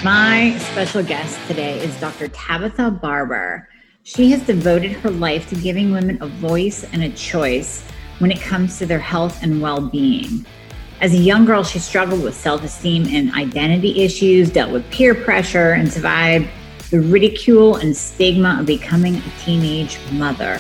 My special guest today is Dr. Tabitha Barber. She has devoted her life to giving women a voice and a choice when it comes to their health and well-being. As a young girl, she struggled with self-esteem and identity issues, dealt with peer pressure, and survived the ridicule and stigma of becoming a teenage mother.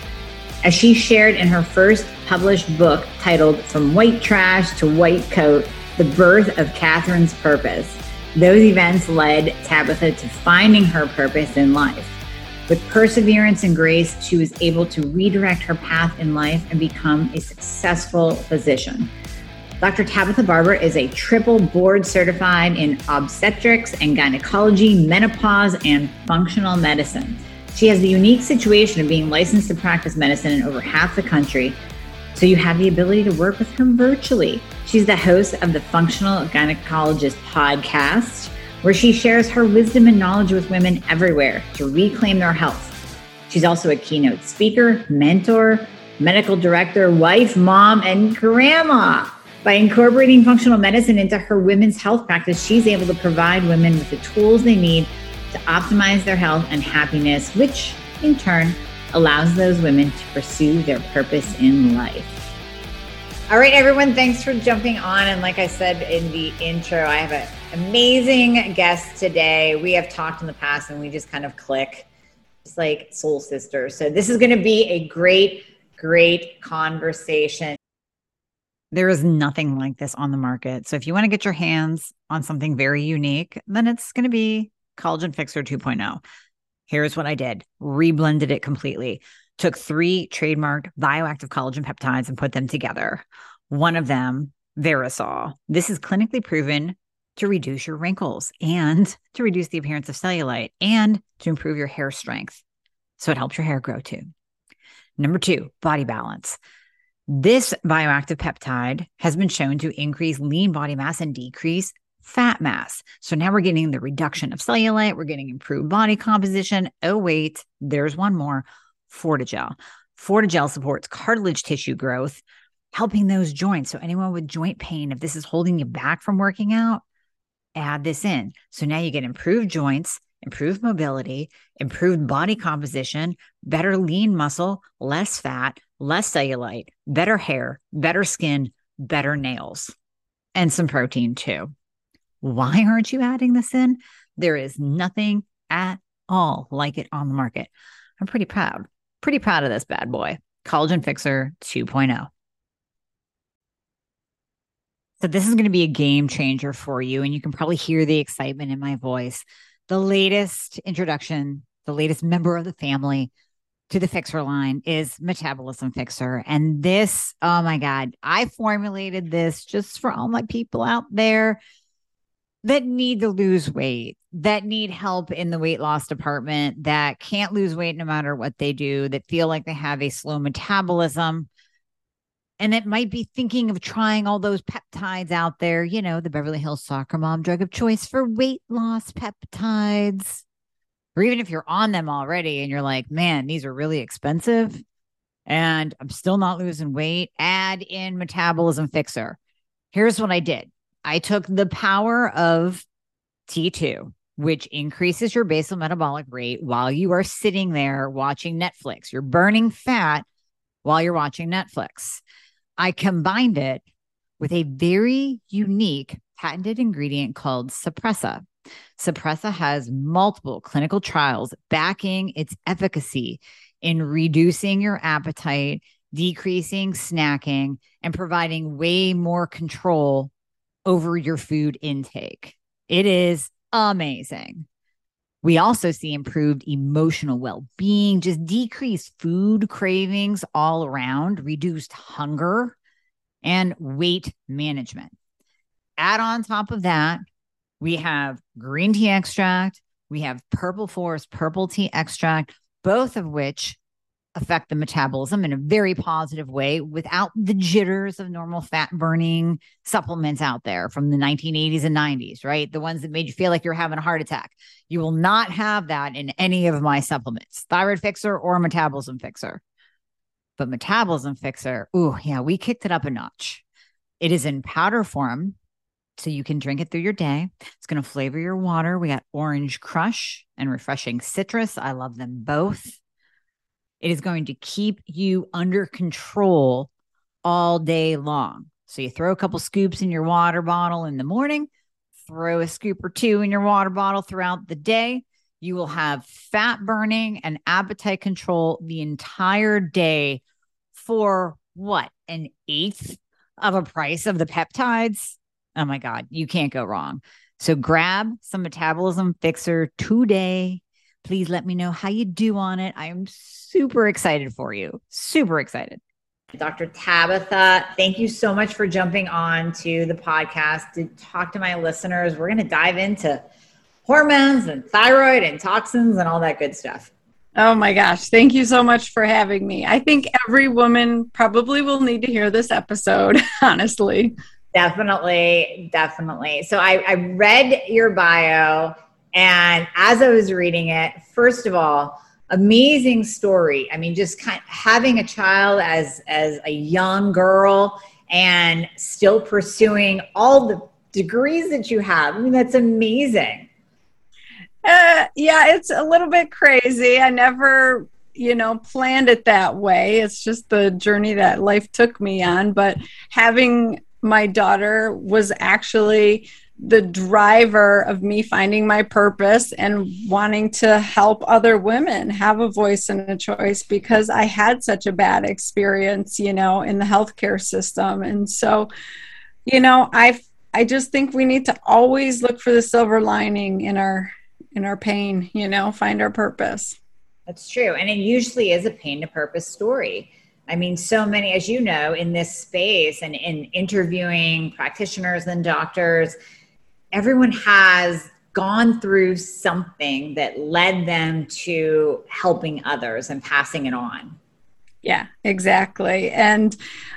As she shared in her first published book titled From White Trash to White Coat, The Birth of Catherine's Purpose, those events led Tabitha to finding her purpose in life. With perseverance and grace, she was able to redirect her path in life and become a successful physician. Dr. Tabitha Barber is a triple board certified in obstetrics and gynecology, menopause, and functional medicine. She has the unique situation of being licensed to practice medicine in over half the country, so you have the ability to work with her virtually. She's the host of the Functional Gynecologist podcast, where she shares her wisdom and knowledge with women everywhere to reclaim their health. She's also a keynote speaker, mentor, medical director, wife, mom, and grandma. By incorporating functional medicine into her women's health practice, she's able to provide women with the tools they need to optimize their health and happiness, which in turn allows those women to pursue their purpose in life. All right, everyone, thanks for jumping on. And like I said in the intro, I have an amazing guest today. We have talked in the past and we just kind of click, just like soul sisters. So this is going to be a great, great conversation. There is nothing like this on the market. So if you want to get your hands on something very unique, then it's going to be Collagen Fixer 2.0. Here's what I did. Reblended it completely. Took 3 trademarked bioactive collagen peptides and put them together. One of them, Verisol. This is clinically proven to reduce your wrinkles and to reduce the appearance of cellulite and to improve your hair strength. So it helps your hair grow too. Number 2, Body Balance. This bioactive peptide has been shown to increase lean body mass and decrease fat mass. So now we're getting the reduction of cellulite. We're getting improved body composition. Oh, wait, there's one more. Fortigel. Fortigel supports cartilage tissue growth, helping those joints. So anyone with joint pain, if this is holding you back from working out, add this in. So now you get improved joints, improved mobility, improved body composition, better lean muscle, less fat, less cellulite, better hair, better skin, better nails, and some protein too. Why aren't you adding this in? There is nothing at all like it on the market. I'm pretty proud of this bad boy. Collagen Fixer 2.0. So this is going to be a game changer for you, and you can probably hear the excitement in my voice. The latest introduction, the latest member of the family to the Fixer line is Metabolism Fixer. And this, oh my God, I formulated this just for all my people out there that need to lose weight, that need help in the weight loss department, that can't lose weight no matter what they do, that feel like they have a slow metabolism, and that might be thinking of trying all those peptides out there, you know, the Beverly Hills Soccer Mom drug of choice for weight loss peptides. Or even if you're on them already and you're like, man, these are really expensive and I'm still not losing weight, add in Metabolism Fixer. Here's what I did. I took the power of T2, which increases your basal metabolic rate while you are sitting there watching Netflix. You're burning fat while you're watching Netflix. I combined it with a very unique patented ingredient called Suppressa. Suppressa has multiple clinical trials backing its efficacy in reducing your appetite, decreasing snacking, and providing way more control over your food intake. It is amazing. We also see improved emotional well-being, just decreased food cravings all around, reduced hunger, and weight management. Add on top of that, we have green tea extract, we have purple forest purple tea extract, both of which affect the metabolism in a very positive way without the jitters of normal fat burning supplements out there from the 1980s and 90s, right? The ones that made you feel like you're having a heart attack. You will not have that in any of my supplements, Thyroid Fixer or Metabolism Fixer. But Metabolism Fixer, ooh, yeah, we kicked it up a notch. It is in powder form. so you can drink it through your day. It's going to flavor your water. We got Orange Crush and Refreshing Citrus. I love them both. It is going to keep you under control all day long. So you throw a couple scoops in your water bottle in the morning, throw a scoop or two in your water bottle throughout the day. You will have fat burning and appetite control the entire day for what? An eighth of a price of the peptides? Oh my God, you can't go wrong. So grab some Metabolism Fixer today. Please let me know how you do on it. I am super excited for you. Super excited. Dr. Tabitha, thank you so much for jumping on to the podcast to talk to my listeners. We're going to dive into hormones and thyroid and toxins and all that good stuff. Oh my gosh. Thank you so much for having me. I think every woman probably will need to hear this episode, honestly. Definitely. So I read your bio, and as I was reading it, first of all, amazing story. I mean, just kind of having a child as a young girl and still pursuing all the degrees that you have. I mean, that's amazing. Yeah, it's a little bit crazy. I never, planned it that way. It's just the journey that life took me on. But having my daughter was actually the driver of me finding my purpose and wanting to help other women have a voice and a choice, because I had such a bad experience, in the healthcare system. And so, I just think we need to always look for the silver lining in our pain, find our purpose. That's true. And it usually is a pain to purpose story. I mean, so many, as you know, in this space and in interviewing practitioners and doctors, everyone has gone through something that led them to helping others and passing it on. Yeah, exactly. And,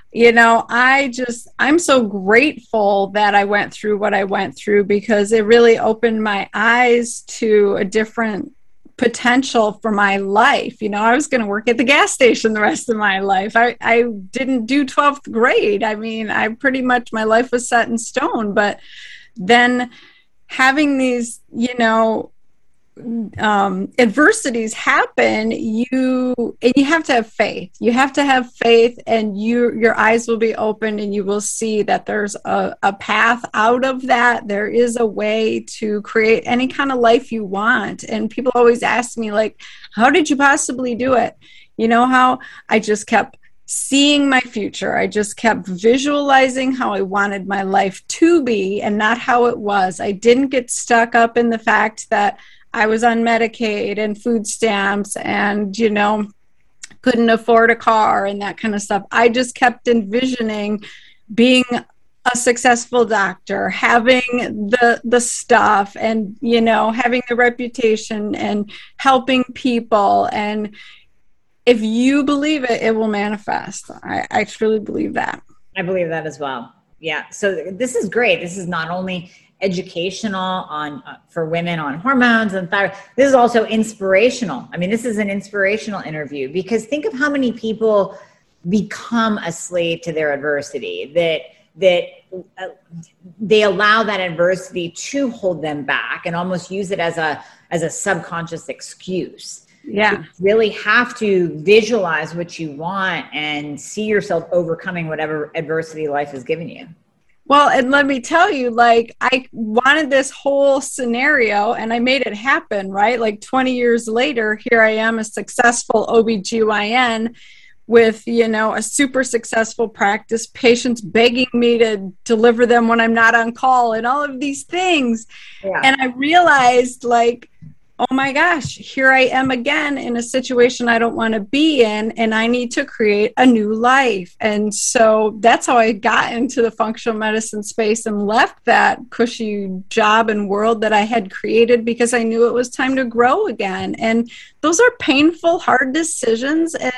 I'm so grateful that I went through what I went through, because it really opened my eyes to a different potential for my life. I was going to work at the gas station the rest of my life. I didn't do 12th grade. I mean, my life was set in stone, but then having these, adversities happen, you have to have faith. You have to have faith, and your eyes will be opened, and you will see that there's a path out of that. There is a way to create any kind of life you want. And people always ask me, like, how did you possibly do it? How I just kept seeing my future. I just kept visualizing how I wanted my life to be and not how it was. I didn't get stuck up in the fact that I was on Medicaid and food stamps and, couldn't afford a car and that kind of stuff. I just kept envisioning being a successful doctor, having the stuff and, having the reputation and helping people. And if you believe it, it will manifest. I truly believe that. I believe that as well. Yeah. So this is great. This is not only educational for women on hormones and thyroid. This is also inspirational. I mean, this is an inspirational interview, because think of how many people become a slave to their adversity, that they allow that adversity to hold them back and almost use it as a subconscious excuse. Yeah. You really have to visualize what you want and see yourself overcoming whatever adversity life has given you. Well, and let me tell you, I wanted this whole scenario and I made it happen, right? 20 years later, here I am, a successful OBGYN with, a super successful practice, patients begging me to deliver them when I'm not on call and all of these things. Yeah. And I realized, oh my gosh, here I am again in a situation I don't want to be in, and I need to create a new life. And so that's how I got into the functional medicine space and left that cushy job and world that I had created, because I knew it was time to grow again. And those are painful, hard decisions. And,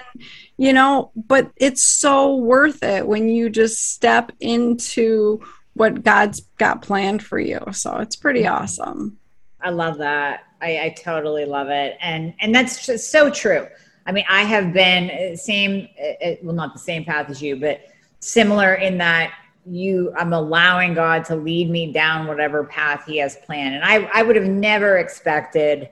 but it's so worth it when you just step into what God's got planned for you. So it's pretty awesome. I love that. I totally love it. And that's just so true. I mean, I have been not the same path as you, but similar in that I'm allowing God to lead me down whatever path he has planned. And I would have never expected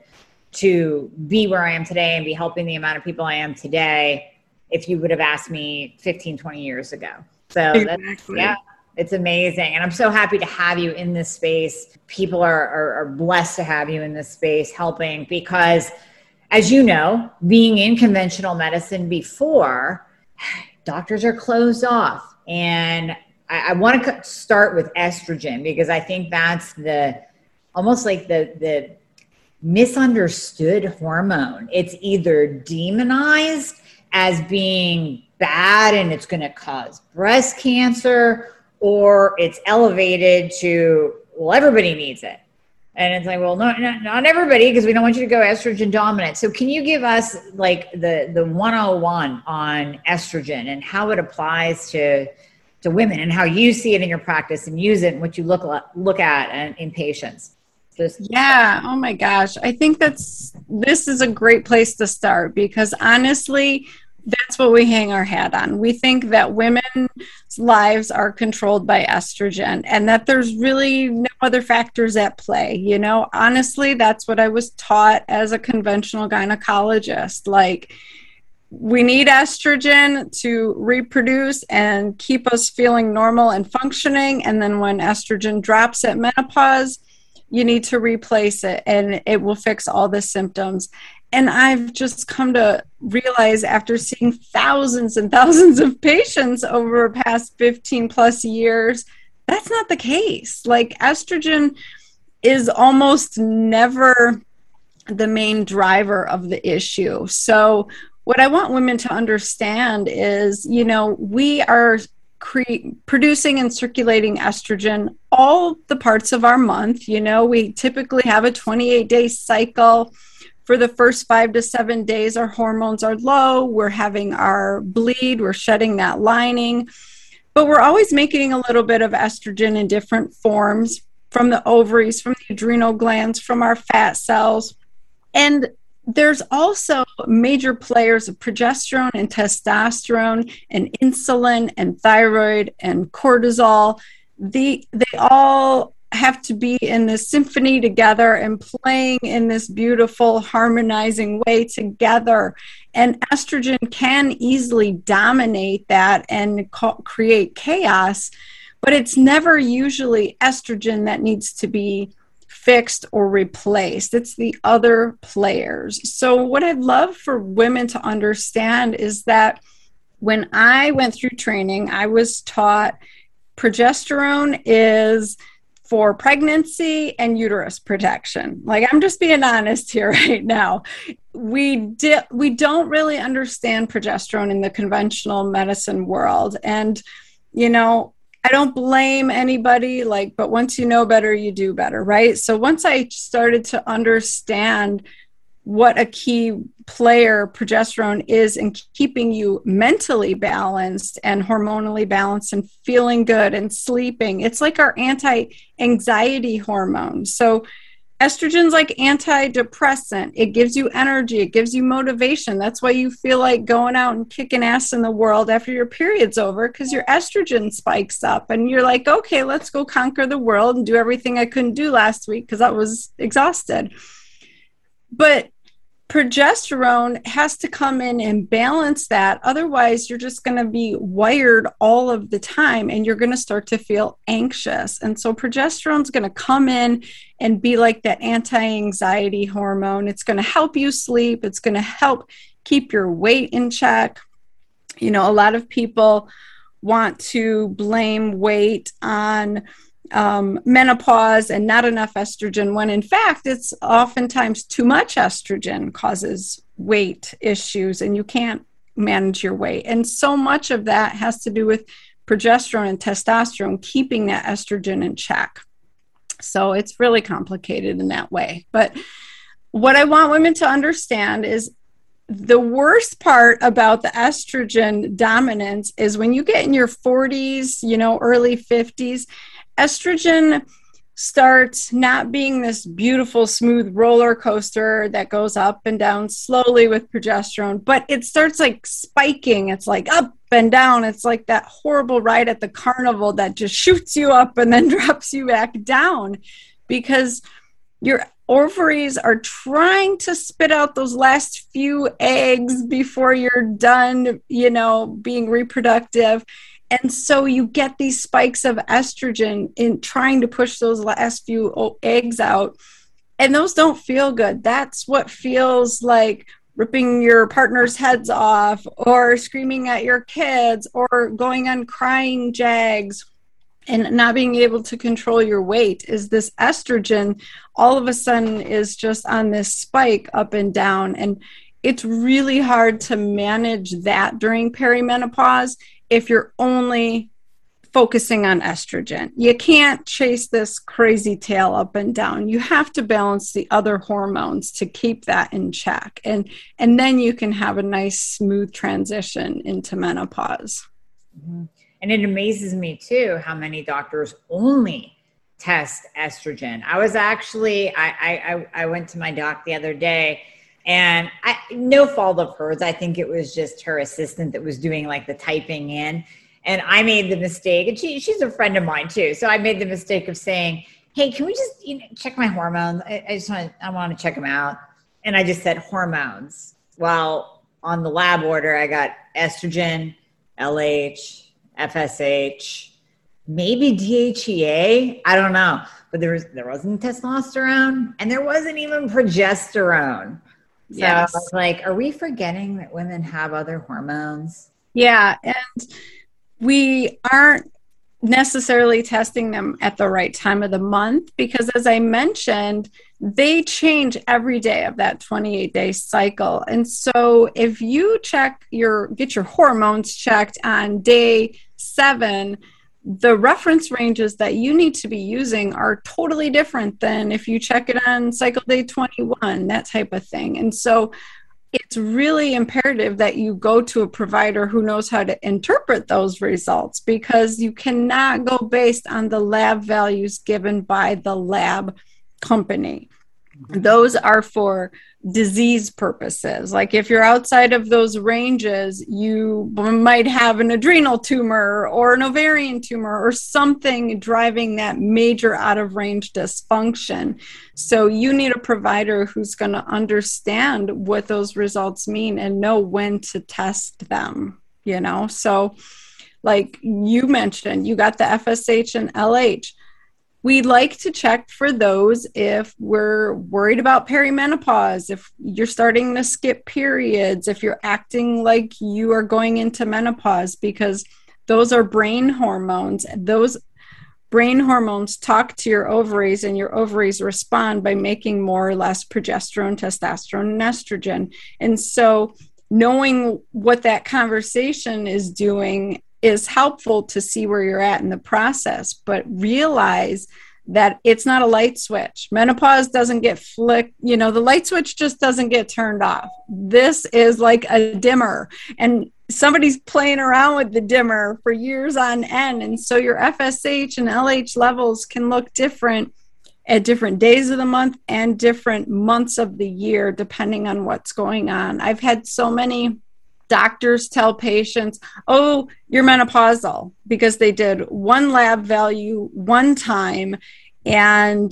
to be where I am today and be helping the amount of people I am today if you would have asked me 15, 20 years ago. So exactly. It's amazing. And I'm so happy to have you in this space. People are blessed to have you in this space helping, because as you know, being in conventional medicine before, doctors are closed off. And I want to start with estrogen, because I think that's almost like the misunderstood hormone. It's either demonized as being bad and it's going to cause breast cancer, or it's elevated to, well, everybody needs it. And it's like, well, not everybody, because we don't want you to go estrogen dominant. So can you give us like the 101 on estrogen and how it applies to women, and how you see it in your practice and use it and what you look at in patients? Yeah. Oh my gosh. I think this is a great place to start, because honestly, that's what we hang our hat on. We think that women's lives are controlled by estrogen and that there's really no other factors at play. You know, honestly, that's what I was taught as a conventional gynecologist. Like, we need estrogen to reproduce and keep us feeling normal and functioning. And then when estrogen drops at menopause, you need to replace it and it will fix all the symptoms. And I've just come to realize, after seeing thousands and thousands of patients over the past 15 plus years, that's not the case. Like, estrogen is almost never the main driver of the issue. So what I want women to understand is, you know, we are producing and circulating estrogen all the parts of our month. You know, we typically have a 28-day cycle. For the first 5 to 7 days, our hormones are low. We're having our bleed. We're shedding that lining. But we're always making a little bit of estrogen in different forms, from the ovaries, from the adrenal glands, from our fat cells. And there's also major players of progesterone and testosterone and insulin and thyroid and cortisol. They all have to be in this symphony together and playing in this beautiful harmonizing way together. And estrogen can easily dominate that and create chaos, but it's never usually estrogen that needs to be fixed or replaced. It's the other players. So what I'd love for women to understand is that when I went through training, I was taught progesterone is for pregnancy and uterus protection. Like, I'm just being honest here right now. We don't really understand progesterone in the conventional medicine world. And, you know, I don't blame anybody, but once you know better, you do better, right? So once I started to understand what a key player progesterone is in keeping you mentally balanced and hormonally balanced and feeling good and sleeping, it's like our anti-anxiety hormone. So estrogen's like antidepressant. It gives you energy. It gives you motivation. That's why you feel like going out and kicking ass in the world after your period's over, because your estrogen spikes up and you're like, okay, let's go conquer the world and do everything I couldn't do last week because I was exhausted. But progesterone has to come in and balance that. Otherwise, you're just going to be wired all of the time and you're going to start to feel anxious. And so progesterone's going to come in and be like that anti-anxiety hormone. It's going to help you sleep. It's going to help keep your weight in check. You know, a lot of people want to blame weight on menopause and not enough estrogen, when in fact it's oftentimes too much estrogen causes weight issues and you can't manage your weight. And so much of that has to do with progesterone and testosterone keeping that estrogen in check. So it's really complicated in that way. But what I want women to understand is the worst part about the estrogen dominance is when you get in your 40s, you know, early 50s, estrogen starts not being this beautiful, smooth roller coaster that goes up and down slowly with progesterone, but it starts like spiking. It's like up, and down. It's like that horrible ride at the carnival that just shoots you up and then drops you back down, because your ovaries are trying to spit out those last few eggs before you're done, being reproductive. And so you get these spikes of estrogen in trying to push those last few eggs out. And those don't feel good. That's what feels like ripping your partner's heads off, or screaming at your kids, or going on crying jags, and not being able to control your weight. Is this estrogen all of a sudden is just on this spike up and down. And it's really hard to manage that during perimenopause if you're only focusing on estrogen. You can't chase this crazy tail up and down. You have to balance the other hormones to keep that in check. And then you can have a nice, smooth transition into menopause. Mm-hmm. And it amazes me too, how many doctors only test estrogen. I was actually, I went to my doc the other day, and no fault of hers. I think it was just her assistant that was doing like the typing in. And I made the mistake, and she's a friend of mine too. So I made the mistake of saying, hey, can we just check my hormones? I want to check them out. And I just said hormones. Well, on the lab order, I got estrogen, LH, FSH, maybe DHEA. I don't know. But there wasn't testosterone, and there wasn't even progesterone. So yes. I was like, are we forgetting that women have other hormones? Yeah. And we aren't necessarily testing them at the right time of the month, because as I mentioned, they change every day of that 28-day cycle. And so if you get your hormones checked on day 7, the reference ranges that you need to be using are totally different than if you check it on cycle day 21, that type of thing. And so it's really imperative that you go to a provider who knows how to interpret those results, because you cannot go based on the lab values given by the lab company. Those are for disease purposes. Like if you're outside of those ranges, you might have an adrenal tumor or an ovarian tumor or something driving that major out of range dysfunction. So you need a provider who's going to understand what those results mean and know when to test them, So like you mentioned, you got the FSH and LH. We like to check for those if we're worried about perimenopause, if you're starting to skip periods, if you're acting like you are going into menopause, because those are brain hormones. Those brain hormones talk to your ovaries, and your ovaries respond by making more or less progesterone, testosterone, and estrogen. And so knowing what that conversation is doing is helpful to see where you're at in the process, but realize that it's not a light switch. Menopause doesn't get flicked. The light switch just doesn't get turned off. This is like a dimmer, and somebody's playing around with the dimmer for years on end. And so your FSH and LH levels can look different at different days of the month and different months of the year, depending on what's going on. I've had so many doctors tell patients, oh, you're menopausal, because they did one lab value one time. And,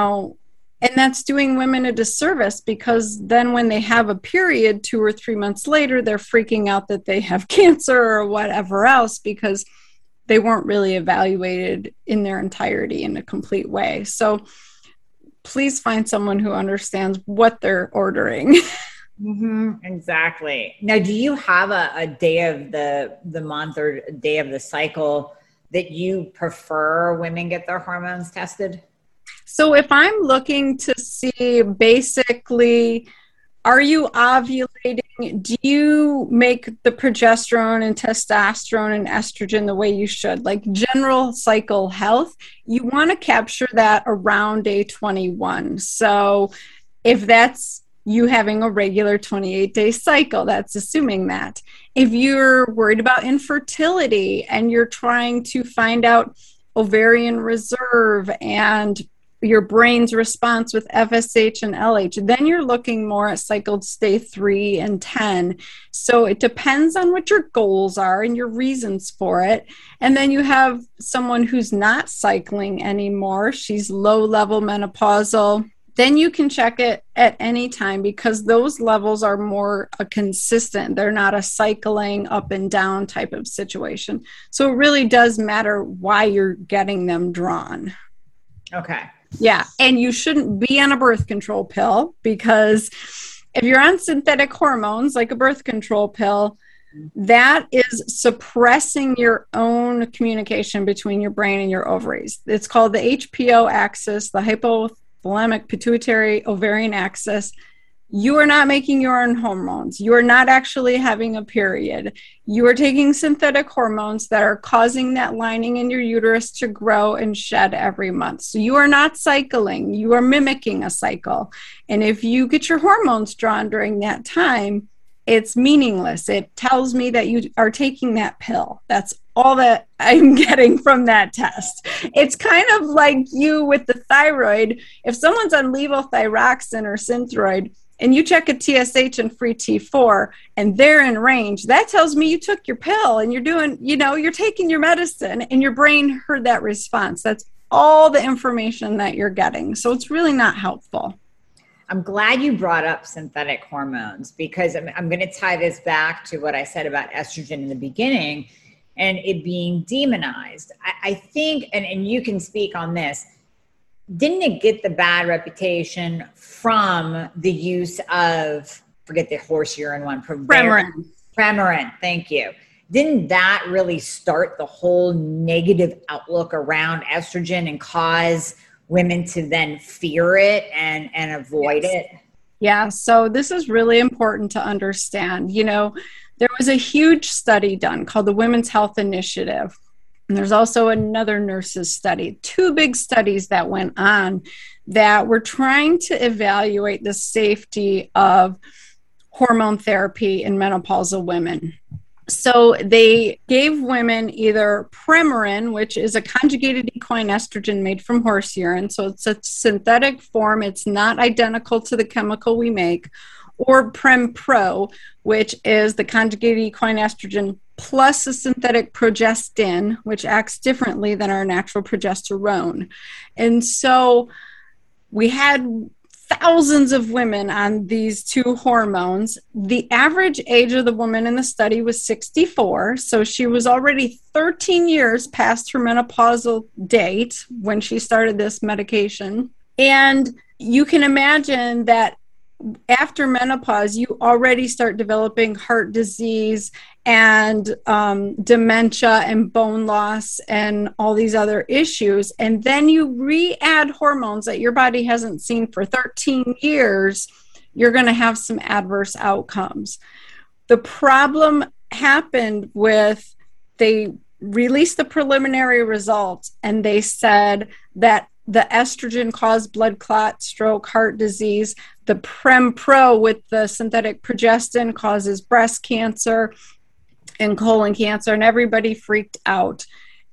and that's doing women a disservice, because then when they have a period 2 or 3 months later, they're freaking out that they have cancer or whatever else, because they weren't really evaluated in their entirety in a complete way. So please find someone who understands what they're ordering. Mm-hmm, exactly. Now, do you have a day of the month or a day of the cycle that you prefer women get their hormones tested? So if I'm looking to see basically, are you ovulating? Do you make the progesterone and testosterone and estrogen the way you should? Like general cycle health, you want to capture that around day 21. So if that's you having a regular 28-day cycle, that's assuming that. If you're worried about infertility and you're trying to find out ovarian reserve and your brain's response with FSH and LH. Then you're looking more at cycles day 3 and 10. So it depends on what your goals are and your reasons for it. And then you have someone who's not cycling anymore. She's low-level menopausal. Then you can check it at any time because those levels are more consistent. They're not a cycling up and down type of situation. So it really does matter why you're getting them drawn. Okay. Yeah. And you shouldn't be on a birth control pill because if you're on synthetic hormones like a birth control pill, that is suppressing your own communication between your brain and your ovaries. It's called the HPO axis, the hypothalamic pituitary ovarian axis. You are not making your own hormones. You are not actually having a period. You are taking synthetic hormones that are causing that lining in your uterus to grow and shed every month. So you are not cycling. You are mimicking a cycle. And if you get your hormones drawn during that time, it's meaningless. It tells me that you are taking that pill. That's all that I'm getting from that test. It's kind of like you with the thyroid. If someone's on levothyroxine or Synthroid, and you check a TSH and free T4 and they're in range, that tells me you took your pill and you're doing, you're taking your medicine and your brain heard that response. That's all the information that you're getting. So it's really not helpful. I'm glad you brought up synthetic hormones because I'm going to tie this back to what I said about estrogen in the beginning and it being demonized. I think, and you can speak on this, didn't it get the bad reputation from the use of, forget the horse urine one, Premarin, thank you. Didn't that really start the whole negative outlook around estrogen and cause women to then fear it and avoid it? Yeah, so this is really important to understand. There was a huge study done called the Women's Health Initiative. And there's also another nurses study, 2 big studies that went on that were trying to evaluate the safety of hormone therapy in menopausal women. So they gave women either Premarin, which is a conjugated equine estrogen made from horse urine. So it's a synthetic form. It's not identical to the chemical we make, or Prem-Pro, which is the conjugated equine estrogen plus a synthetic progestin, which acts differently than our natural progesterone. And so we had thousands of women on these 2 hormones. The average age of the woman in the study was 64. So she was already 13 years past her menopausal date when she started this medication. And you can imagine that after menopause, you already start developing heart disease and dementia and bone loss and all these other issues. And then you re-add hormones that your body hasn't seen for 13 years, you're going to have some adverse outcomes. The problem happened with, they released the preliminary results and they said that the estrogen caused blood clot, stroke, heart disease. The Prem-Pro with the synthetic progestin causes breast cancer and colon cancer, and everybody freaked out.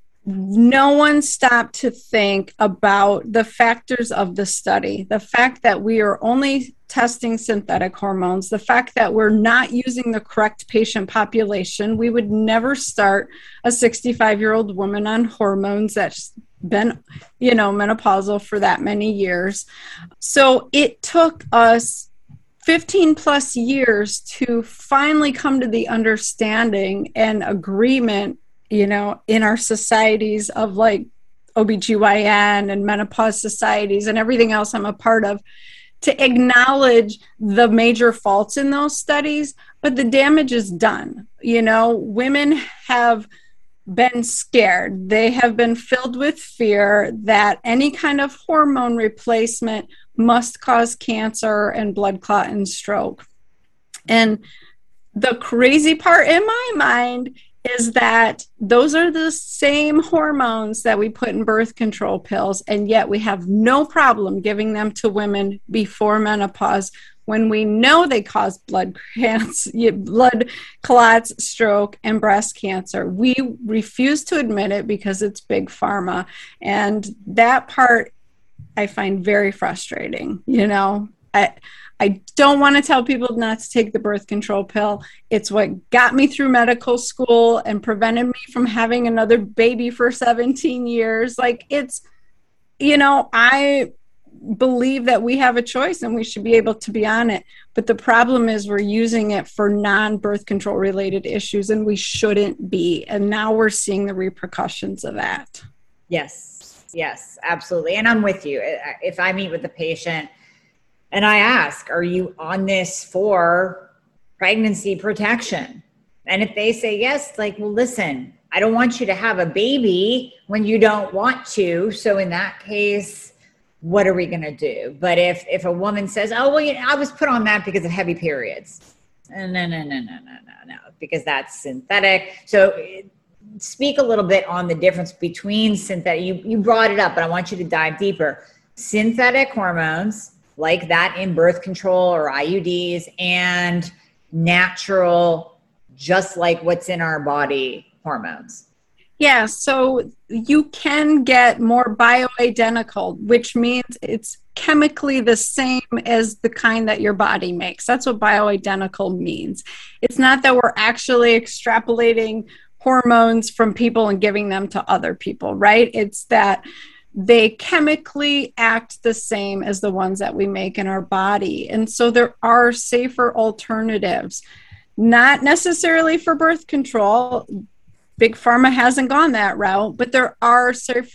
No one stopped to think about the factors of the study, the fact that we are only testing synthetic hormones, the fact that we're not using the correct patient population. We would never start a 65-year-old woman on hormones that's been, menopausal for that many years. So it took us 15 plus years to finally come to the understanding and agreement, in our societies of like OBGYN and menopause societies and everything else I'm a part of, to acknowledge the major faults in those studies, but the damage is done. Women have been scared. They have been filled with fear that any kind of hormone replacement must cause cancer and blood clot and stroke. And the crazy part in my mind is that those are the same hormones that we put in birth control pills, and yet we have no problem giving them to women before menopause when we know they cause blood clots, stroke, and breast cancer. We refuse to admit it because it's big pharma. And that part, I find very frustrating. I don't want to tell people not to take the birth control pill. It's what got me through medical school and prevented me from having another baby for 17 years. Like I believe that we have a choice and we should be able to be on it. But the problem is we're using it for non-birth control related issues, and we shouldn't be. And now we're seeing the repercussions of that. Yes, absolutely. And I'm with you. If I meet with a patient and I ask, are you on this for pregnancy protection? And if they say yes, like, well, listen, I don't want you to have a baby when you don't want to. So in that case, what are we going to do? But if a woman says, oh, well, I was put on that because of heavy periods. No, because that's synthetic. So speak a little bit on the difference between synthetic. You brought it up, but I want you to dive deeper. Synthetic hormones, like that in birth control or IUDs, and natural, just like what's in our body, hormones. Yeah, so you can get more bioidentical, which means it's chemically the same as the kind that your body makes. That's what bioidentical means. It's not that we're actually extrapolating hormones from people and giving them to other people, right? It's that they chemically act the same as the ones that we make in our body. And so there are safer alternatives, not necessarily for birth control. Big Pharma hasn't gone that route, but there are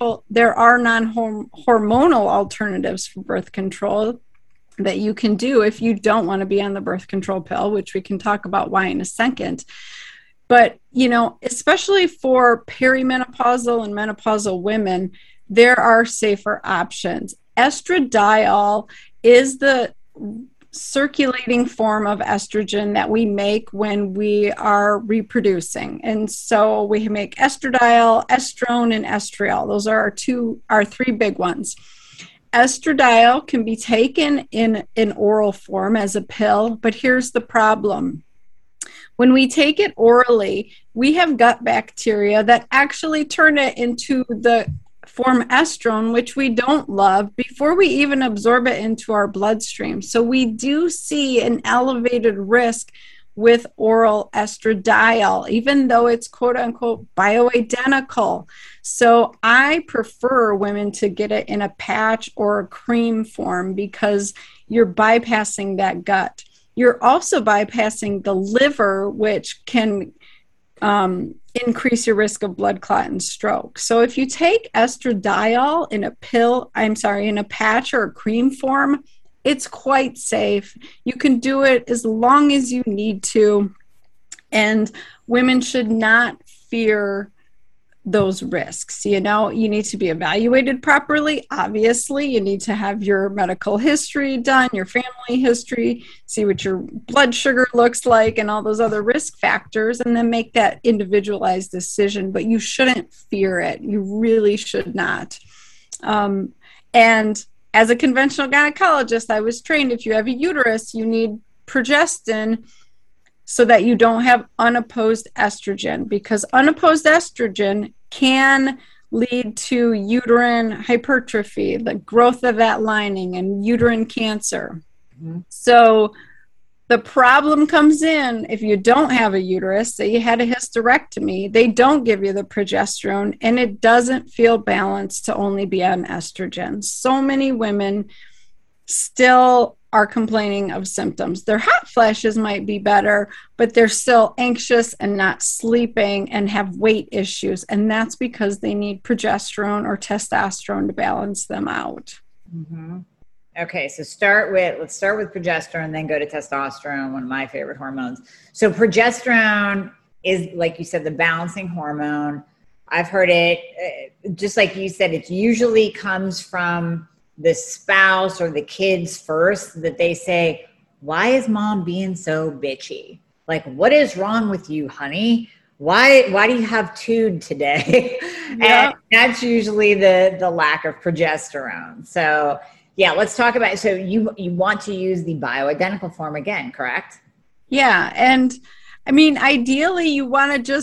non-hormonal alternatives for birth control that you can do if you don't want to be on the birth control pill, which we can talk about why in a second. But, especially for perimenopausal and menopausal women, there are safer options. Estradiol is the circulating form of estrogen that we make when we are reproducing. And so we make estradiol, estrone, and estriol. Those are our three big ones. Estradiol can be taken in an oral form as a pill, but here's the problem. When we take it orally, we have gut bacteria that actually turn it into the form estrone, which we don't love, before we even absorb it into our bloodstream. So we do see an elevated risk with oral estradiol, even though it's quote unquote bioidentical. So I prefer women to get it in a patch or a cream form because you're bypassing that gut. You're also bypassing the liver, which can increase your risk of blood clot and stroke. So if you take estradiol in a patch or a cream form, it's quite safe. You can do it as long as you need to. And women should not fear those risks. You need to be evaluated properly. Obviously, you need to have your medical history done, your family history, see what your blood sugar looks like and all those other risk factors, and then make that individualized decision. But you shouldn't fear it. You really should not. And as a conventional gynecologist, I was trained if you have a uterus, you need progestin so that you don't have unopposed estrogen, because unopposed estrogen can lead to uterine hypertrophy, the growth of that lining, and uterine cancer. Mm-hmm. So the problem comes in if you don't have a uterus, say you had a hysterectomy, they don't give you the progesterone, and it doesn't feel balanced to only be on estrogen. So many women still are complaining of symptoms. Their hot flashes might be better, but they're still anxious and not sleeping and have weight issues. And that's because they need progesterone or testosterone to balance them out. Mm-hmm. Okay, so let's start with progesterone, then go to testosterone, one of my favorite hormones. So progesterone is, like you said, the balancing hormone. I've heard it, just like you said, it usually comes from the spouse or the kids first, that they say, why is mom being so bitchy? Like, what is wrong with you, honey? Why do you have tude today? Yeah. And that's usually the lack of progesterone. So yeah, let's talk about it. So you want to use the bioidentical form again, correct? Yeah. And I mean, ideally you want to just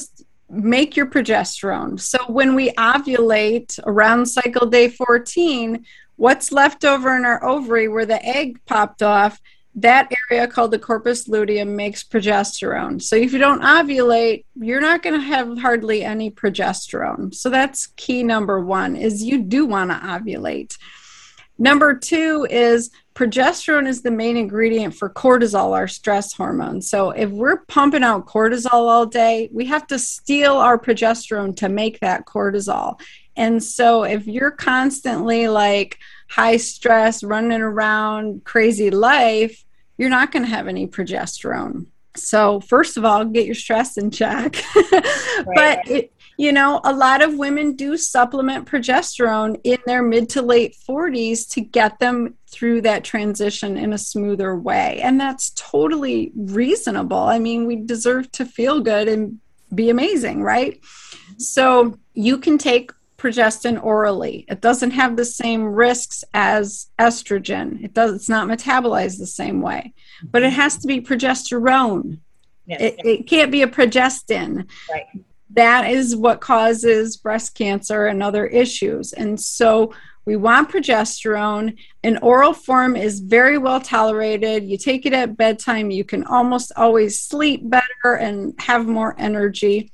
make your progesterone. So when we ovulate around cycle day 14, what's left over in our ovary where the egg popped off, that area called the corpus luteum makes progesterone. So if you don't ovulate, you're not going to have hardly any progesterone. So that's key number one, is you do want to ovulate. Number two is progesterone is the main ingredient for cortisol, our stress hormone. So if we're pumping out cortisol all day, we have to steal our progesterone to make that cortisol. And so if you're constantly like high stress, running around, crazy life, you're not going to have any progesterone. So first of all, get your stress in check. But a lot of women do supplement progesterone in their mid to late 40s to get them through that transition in a smoother way. And that's totally reasonable. I mean, we deserve to feel good and be amazing, right? So you can take progestin orally. It doesn't have the same risks as estrogen. It's not metabolized the same way, but it has to be progesterone. Yes. It can't be a progestin. Right. That is what causes breast cancer and other issues. And so we want progesterone. An oral form is very well tolerated. You take it at bedtime, you can almost always sleep better and have more energy.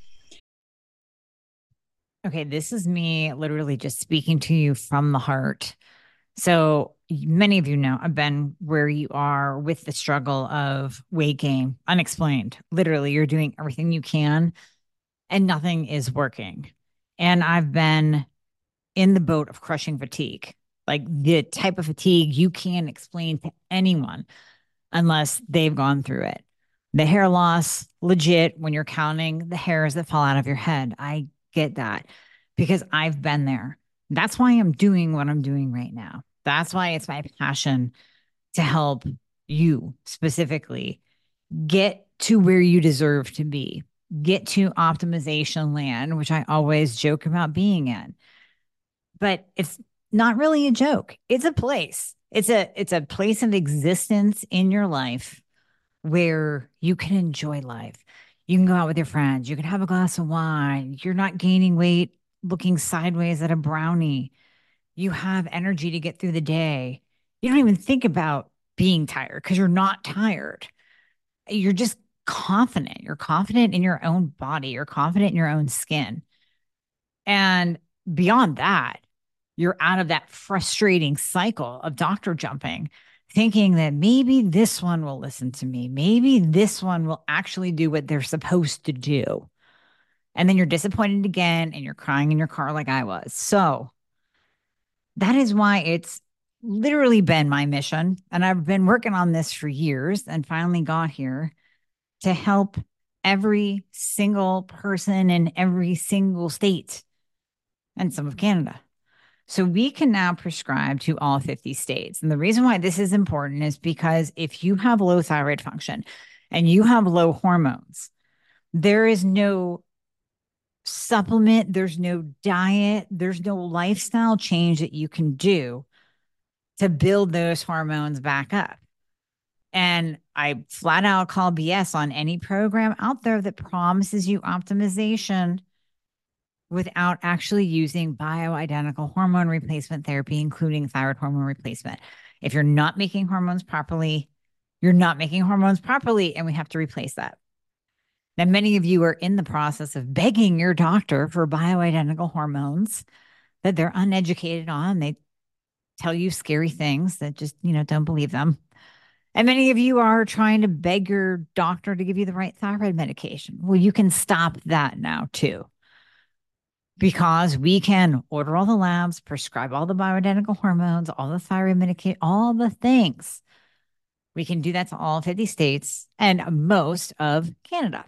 Okay, this is me literally just speaking to you from the heart. So many of you know I've been where you are with the struggle of weight gain, unexplained. Literally, you're doing everything you can and nothing is working. And I've been in the boat of crushing fatigue, like the type of fatigue you can't explain to anyone unless they've gone through it. The hair loss, legit, when you're counting the hairs that fall out of your head. I get that because I've been there. That's why I'm doing what I'm doing right now. That's why it's my passion to help you specifically get to where you deserve to be. Get to optimization land, which I always joke about being in. But it's not really a joke. It's a place. It's a place of existence in your life where you can enjoy life. You can go out with your friends. You can have a glass of wine. You're not gaining weight looking sideways at a brownie. You have energy to get through the day. You don't even think about being tired because you're not tired. You're just confident. You're confident in your own body. You're confident in your own skin. And beyond that, you're out of that frustrating cycle of doctor jumping, thinking that maybe this one will listen to me. Maybe this one will actually do what they're supposed to do. And then you're disappointed again and you're crying in your car like I was. So that is why it's literally been my mission. And I've been working on this for years and finally got here to help every single person in every single state and some of Canada. So we can now prescribe to all 50 states. And the reason why this is important is because if you have low thyroid function and you have low hormones, there is no supplement, there's no diet, there's no lifestyle change that you can do to build those hormones back up. And I flat out call BS on any program out there that promises you optimization without actually using bioidentical hormone replacement therapy, including thyroid hormone replacement. If you're not making hormones properly, you're not making hormones properly, and we have to replace that. Now, many of you are in the process of begging your doctor for bioidentical hormones that they're uneducated on. They tell you scary things that just, don't believe them. And many of you are trying to beg your doctor to give you the right thyroid medication. Well, you can stop that now too, because we can order all the labs, prescribe all the bioidentical hormones, all the thyroid medication, all the things. We can do that to all 50 states and most of Canada.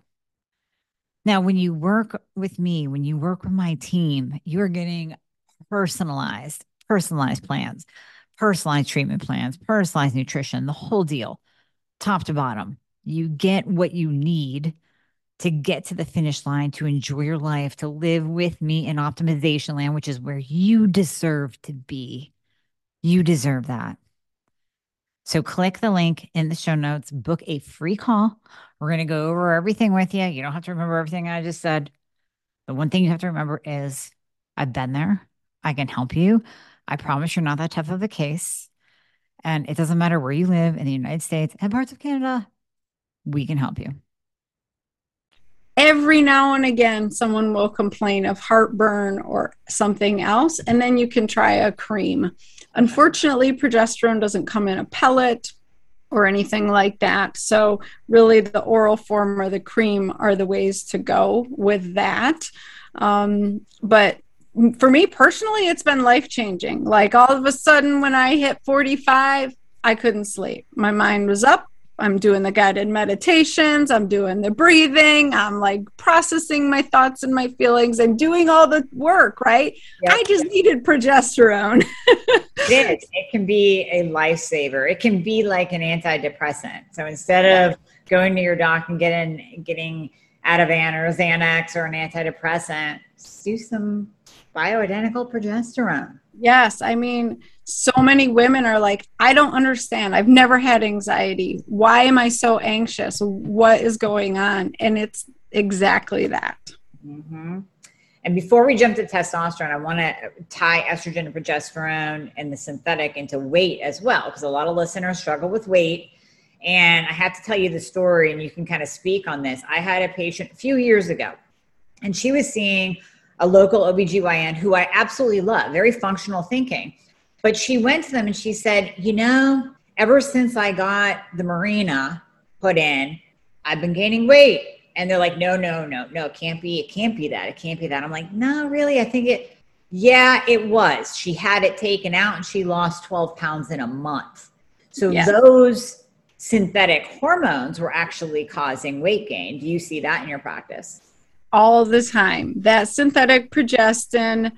Now, when you work with me, when you work with my team, you're getting personalized plans, personalized treatment plans, personalized nutrition, the whole deal, top to bottom. You get what you need to get to the finish line, to enjoy your life, to live with me in optimization land, which is where you deserve to be. You deserve that. So click the link in the show notes, book a free call. We're going to go over everything with you. You don't have to remember everything I just said. The one thing you have to remember is I've been there. I can help you. I promise you're not that tough of a case. And it doesn't matter where you live in the United States and parts of Canada, we can help you. Every now and again, someone will complain of heartburn or something else, and then you can try a cream. Unfortunately, progesterone doesn't come in a pellet or anything like that. So really the oral form or the cream are the ways to go with that. But for me personally, it's been life-changing. Like all of a sudden when I hit 45, I couldn't sleep. My mind was up. I'm doing the guided meditations. I'm doing the breathing. I'm like processing my thoughts and my feelings and doing all the work, right? Yep. I just needed progesterone. It is. It can be a lifesaver. It can be like an antidepressant. So instead of going to your doc and getting Ativan or Xanax or an antidepressant, just do some bioidentical progesterone. Yes. I mean, so many women are like, I don't understand. I've never had anxiety. Why am I so anxious? What is going on? And it's exactly that. Mm-hmm. And before we jump to testosterone, I want to tie estrogen and progesterone and the synthetic into weight as well, because a lot of listeners struggle with weight. And I have to tell you the story, and you can kind of speak on this. I had a patient a few years ago, and she was seeing a local OBGYN who I absolutely love, very functional thinking. But she went to them and she said, ever since I got the Mirena put in, I've been gaining weight. And they're like, no, it can't be that. I'm like, no, really? I think it was. She had it taken out and she lost 12 pounds in a month. So those synthetic hormones were actually causing weight gain. Do you see that in your practice? All the time. That synthetic progestin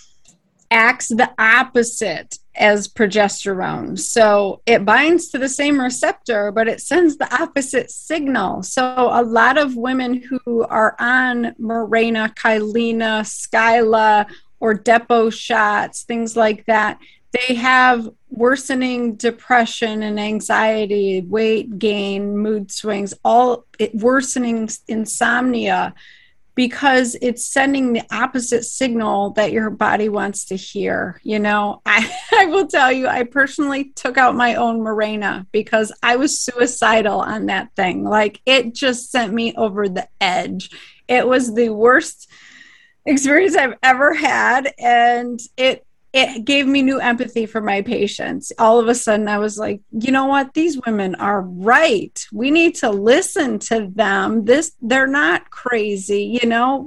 acts the opposite as progesterone. So it binds to the same receptor, but it sends the opposite signal. So a lot of women who are on Mirena, Kyleena, Skyla, or Depo shots, things like that, they have worsening depression and anxiety, weight gain, mood swings, worsening insomnia, because it's sending the opposite signal that your body wants to hear. I will tell you, I personally took out my own Mirena because I was suicidal on that thing. Like, it just sent me over the edge. It was the worst experience I've ever had. And it gave me new empathy for my patients. All of a sudden I was like, you know what? These women are right. We need to listen to them. They're not crazy.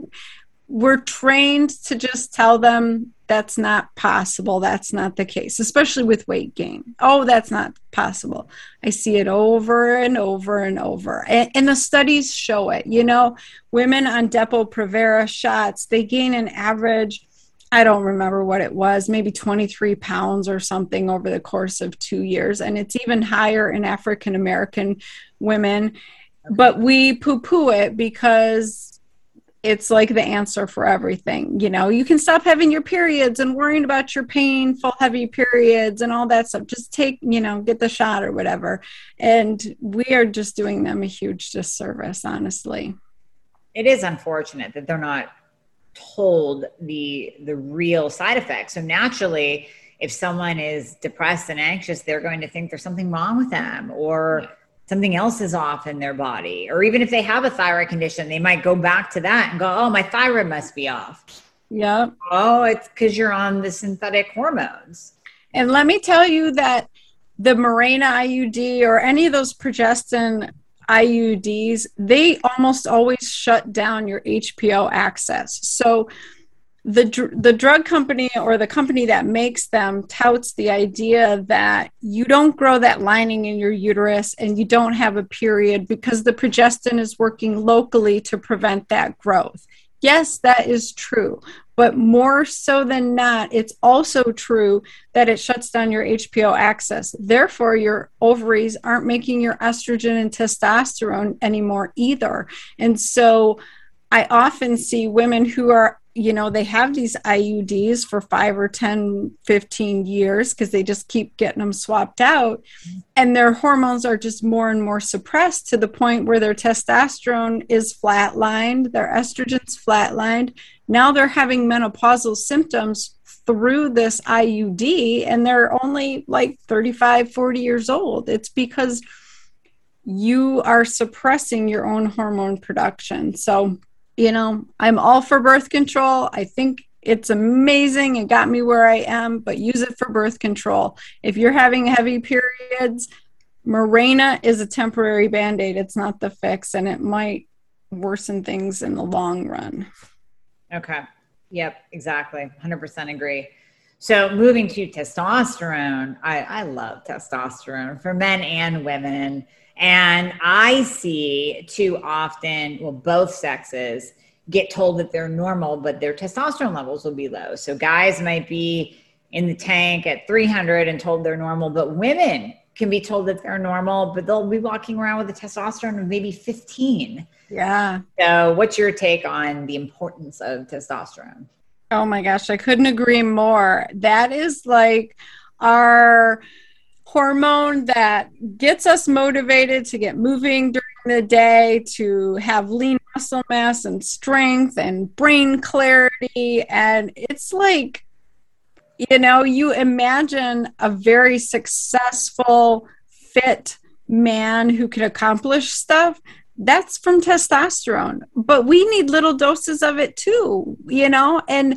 We're trained to just tell them that's not possible. That's not the case, especially with weight gain. Oh, that's not possible. I see it over and over and over. And the studies show it. Women on Depo-Provera shots, they gain an average, I don't remember what it was, maybe 23 pounds or something over the course of 2 years. And it's even higher in African-American women. But we poo-poo it because it's like the answer for everything. You can stop having your periods and worrying about your painful, heavy periods and all that stuff. Just get the shot or whatever. And we are just doing them a huge disservice, honestly. It is unfortunate that they're not told the real side effects. So naturally, if someone is depressed and anxious, they're going to think there's something wrong with them or something else is off in their body. Or even if they have a thyroid condition, they might go back to that and go, oh, my thyroid must be off. Yeah. Oh, it's because you're on the synthetic hormones. And let me tell you that the Mirena IUD or any of those progestin IUDs, they almost always shut down your HPO access. So the drug company or the company that makes them touts the idea that you don't grow that lining in your uterus and you don't have a period because the progestin is working locally to prevent that growth. Yes, that is true. But more so than not, it's also true that it shuts down your HPO axis. Therefore, your ovaries aren't making your estrogen and testosterone anymore either. And so I often see women who are they have these IUDs for 5 or 10, 15 years because they just keep getting them swapped out. And their hormones are just more and more suppressed to the point where their testosterone is flatlined, their estrogen's flatlined. Now they're having menopausal symptoms through this IUD, and they're only like 35, 40 years old. It's because you are suppressing your own hormone production. So, I'm all for birth control. I think it's amazing. It got me where I am, but use it for birth control. If you're having heavy periods, Mirena is a temporary Band-Aid. It's not the fix, and it might worsen things in the long run. Okay. Yep, exactly. 100% agree. So moving to testosterone, I love testosterone for men and women. And I see too often, both sexes get told that they're normal, but their testosterone levels will be low. So guys might be in the tank at 300 and told they're normal, but women can be told that they're normal, but they'll be walking around with a testosterone of maybe 15. Yeah. So what's your take on the importance of testosterone? Oh my gosh, I couldn't agree more. That is like our hormone that gets us motivated to get moving during the day, to have lean muscle mass and strength and brain clarity. And it's like, you imagine a very successful, fit man who can accomplish stuff. That's from testosterone, but we need little doses of it too, and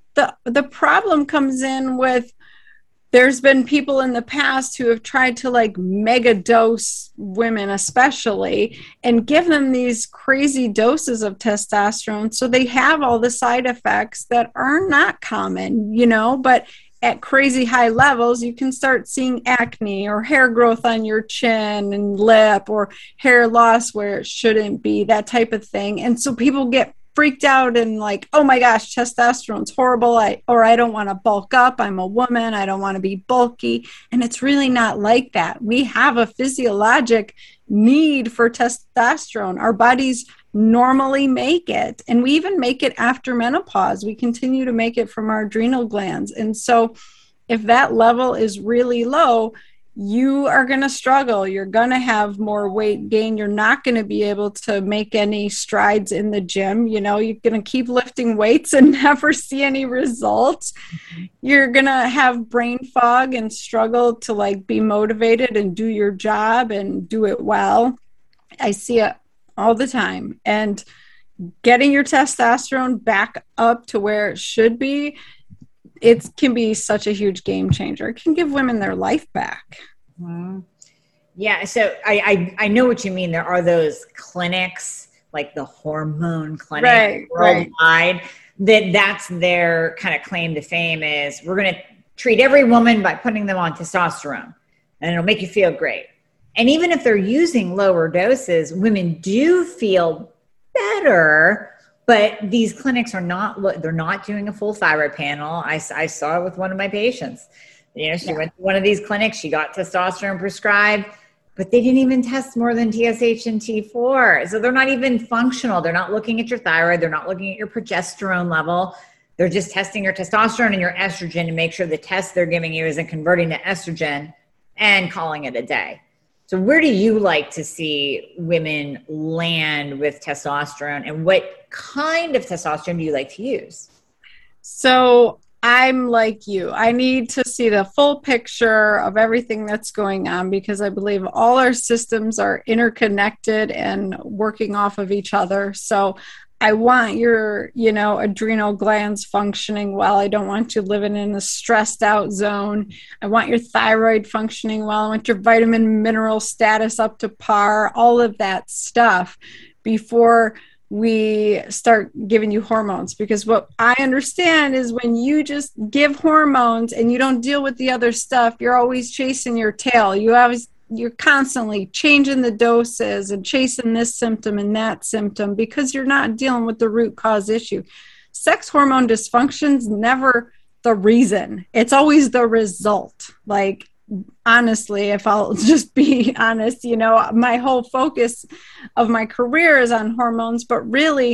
the problem comes in with, there's been people in the past who have tried to like mega dose women especially and give them these crazy doses of testosterone. So they have all the side effects that are not common, but at crazy high levels, you can start seeing acne or hair growth on your chin and lip, or hair loss where it shouldn't be, that type of thing. And so people get freaked out and like, oh my gosh, testosterone's horrible. I don't want to bulk up. I'm a woman. I don't want to be bulky. And it's really not like that. We have a physiologic need for testosterone. Our bodies normally make it, and we even make it after menopause. We continue to make it from our adrenal glands. And so if that level is really low, you are going to struggle. You're going to have more weight gain. You're not going to be able to make any strides in the gym. You're going to keep lifting weights and never see any results. You're going to have brain fog and struggle to like be motivated and do your job and do it well. I see it all the time. And getting your testosterone back up to where it should be, it can be such a huge game changer. It can give women their life back. Mm-hmm. Yeah. So I know what you mean. There are those clinics, like the hormone clinic worldwide, that's their kind of claim to fame is, we're going to treat every woman by putting them on testosterone and it'll make you feel great. And even if they're using lower doses, women do feel better. But these clinics they're not doing a full thyroid panel. I saw it with one of my patients. She went to one of these clinics, she got testosterone prescribed, but they didn't even test more than TSH and T4. So they're not even functional. They're not looking at your thyroid. They're not looking at your progesterone level. They're just testing your testosterone and your estrogen to make sure the test they're giving you isn't converting to estrogen and calling it a day. So where do you like to see women land with testosterone, and what kind of testosterone do you like to use? So I'm like you. I need to see the full picture of everything that's going on, because I believe all our systems are interconnected and working off of each other. So I want your, adrenal glands functioning well. I don't want you living in a stressed out zone. I want your thyroid functioning well. I want your vitamin mineral status up to par, all of that stuff before we start giving you hormones. Because what I understand is when you just give hormones and you don't deal with the other stuff, you're always chasing your tail. You're constantly changing the doses and chasing this symptom and that symptom because you're not dealing with the root cause issue. Sex hormone dysfunction's never the reason. It's always the result. Like, honestly, if I'll just be honest, my whole focus of my career is on hormones, but really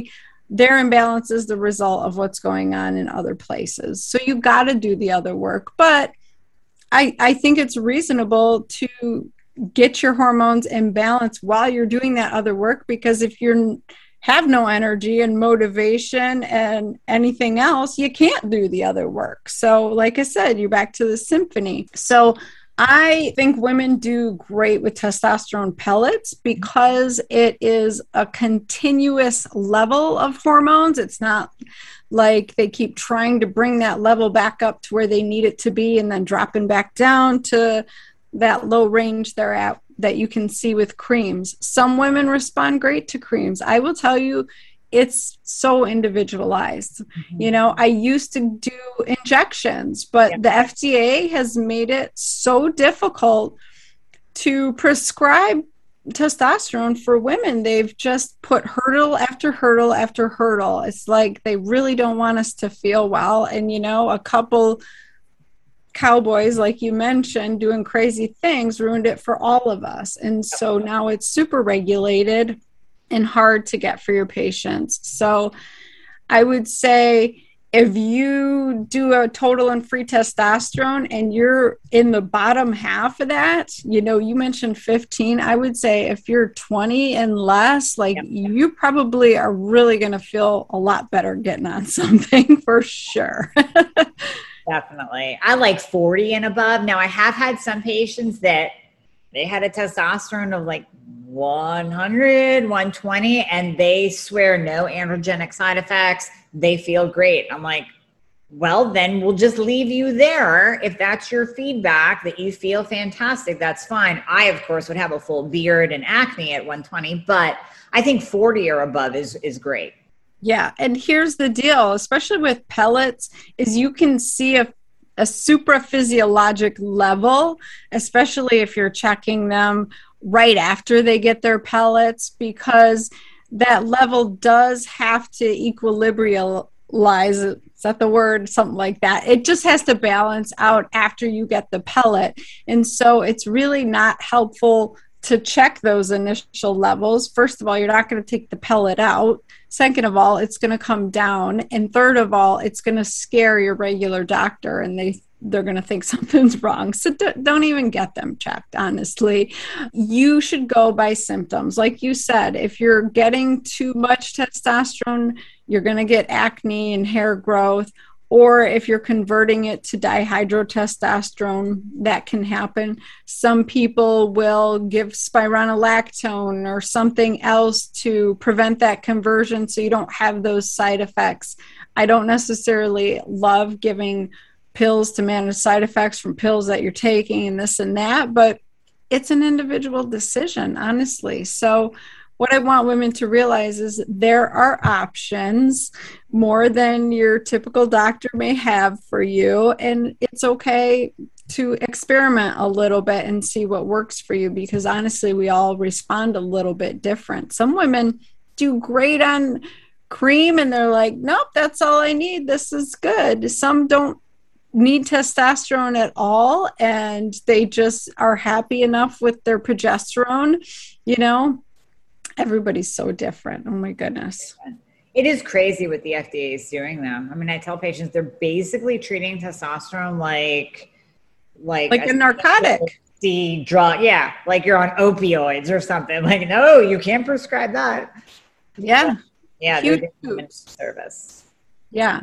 their imbalance is the result of what's going on in other places. So you got to do the other work. But I think it's reasonable to get your hormones in balance while you're doing that other work, because if you have no energy and motivation and anything else, you can't do the other work. So like I said, you're back to the symphony. So I think women do great with testosterone pellets because it is a continuous level of hormones. It's not like they keep trying to bring that level back up to where they need it to be and then dropping back down to that low range they're at that you can see with creams. Some women respond great to creams. I will tell you, it's so individualized. Mm-hmm. You know, I used to do injections, but the FDA has made it so difficult to prescribe testosterone for women. They've just put hurdle after hurdle after hurdle. It's like they really don't want us to feel well. And, you know, a couple cowboys, like you mentioned, doing crazy things ruined it for all of us. And so now it's super regulated and hard to get for your patients. So I would say if you do a total and free testosterone and you're in the bottom half of that, you know, you mentioned 15. I would say if you're 20 and less, like you probably are really going to feel a lot better getting on something for sure. Definitely. I like 40 and above. Now I have had some patients that they had a testosterone of like 100, 120, and they swear no androgenic side effects. They feel great. I'm like, well, then we'll just leave you there. If that's your feedback that you feel fantastic, that's fine. I, of course, would have a full beard and acne at 120, but I think 40 or above is great. Yeah. And here's the deal, especially with pellets, is you can see a supraphysiologic level, especially if you're checking them right after they get their pellets, because that level does have to equilibrialize. Is that the word? Something like that. It just has to balance out after you get the pellet. And so it's really not helpful to check those initial levels. First of all, you're not going to take the pellet out. Second of all, it's going to come down. And third of all, it's going to scare your regular doctor and they're going to think something's wrong. So don't even get them checked, honestly. You should go by symptoms. Like you said, if you're getting too much testosterone, you're going to get acne and hair growth. Or if you're converting it to dihydrotestosterone, that can happen. Some people will give spironolactone or something else to prevent that conversion so you don't have those side effects. I don't necessarily love giving pills to manage side effects from pills that you're taking and this and that, but it's an individual decision, honestly. So what I want women to realize is there are options more than your typical doctor may have for you. And it's okay to experiment a little bit and see what works for you, because honestly, we all respond a little bit different. Some women do great on cream and they're like, nope, that's all I need. This is good. Some don't need testosterone at all and they just are happy enough with their progesterone. You know, everybody's so different. Oh my goodness. It is crazy what the FDA is doing though. I mean, I tell patients they're basically treating testosterone like a narcotic. The drug. Yeah. Like you're on opioids or something. Like, no, you can't prescribe that. Yeah. Yeah. They're doing a service. Yeah.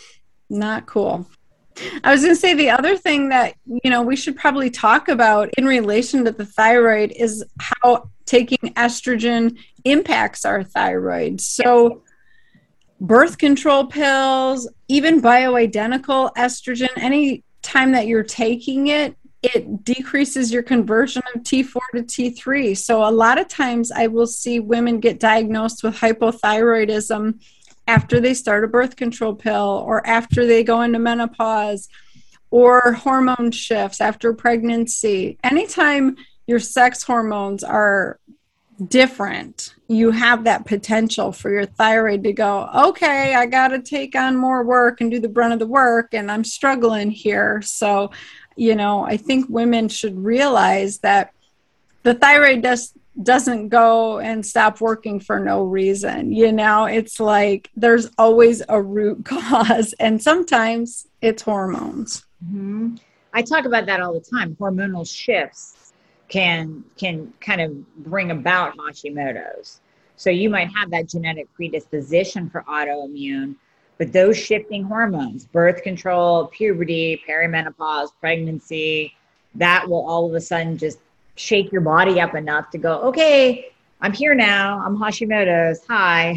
Not cool. I was going to say the other thing that, you know, we should probably talk about in relation to the thyroid is how taking estrogen impacts our thyroid. So birth control pills, even bioidentical estrogen, any time that you're taking it, it decreases your conversion of T4 to T3. So a lot of times I will see women get diagnosed with hypothyroidism after they start a birth control pill or after they go into menopause or hormone shifts after pregnancy. Anytime your sex hormones are different, you have that potential for your thyroid to go, okay, I got to take on more work and do the brunt of the work and I'm struggling here. So, you know, I think women should realize that the thyroid doesn't go and stop working for no reason. You know, it's like there's always a root cause, and sometimes it's hormones. Mm-hmm. I talk about that all the time. Hormonal shifts can kind of bring about Hashimoto's. So you might have that genetic predisposition for autoimmune, but those shifting hormones, birth control, puberty, perimenopause, pregnancy, that will all of a sudden just shake your body up enough to go, okay, I'm here now. I'm Hashimoto's. Hi.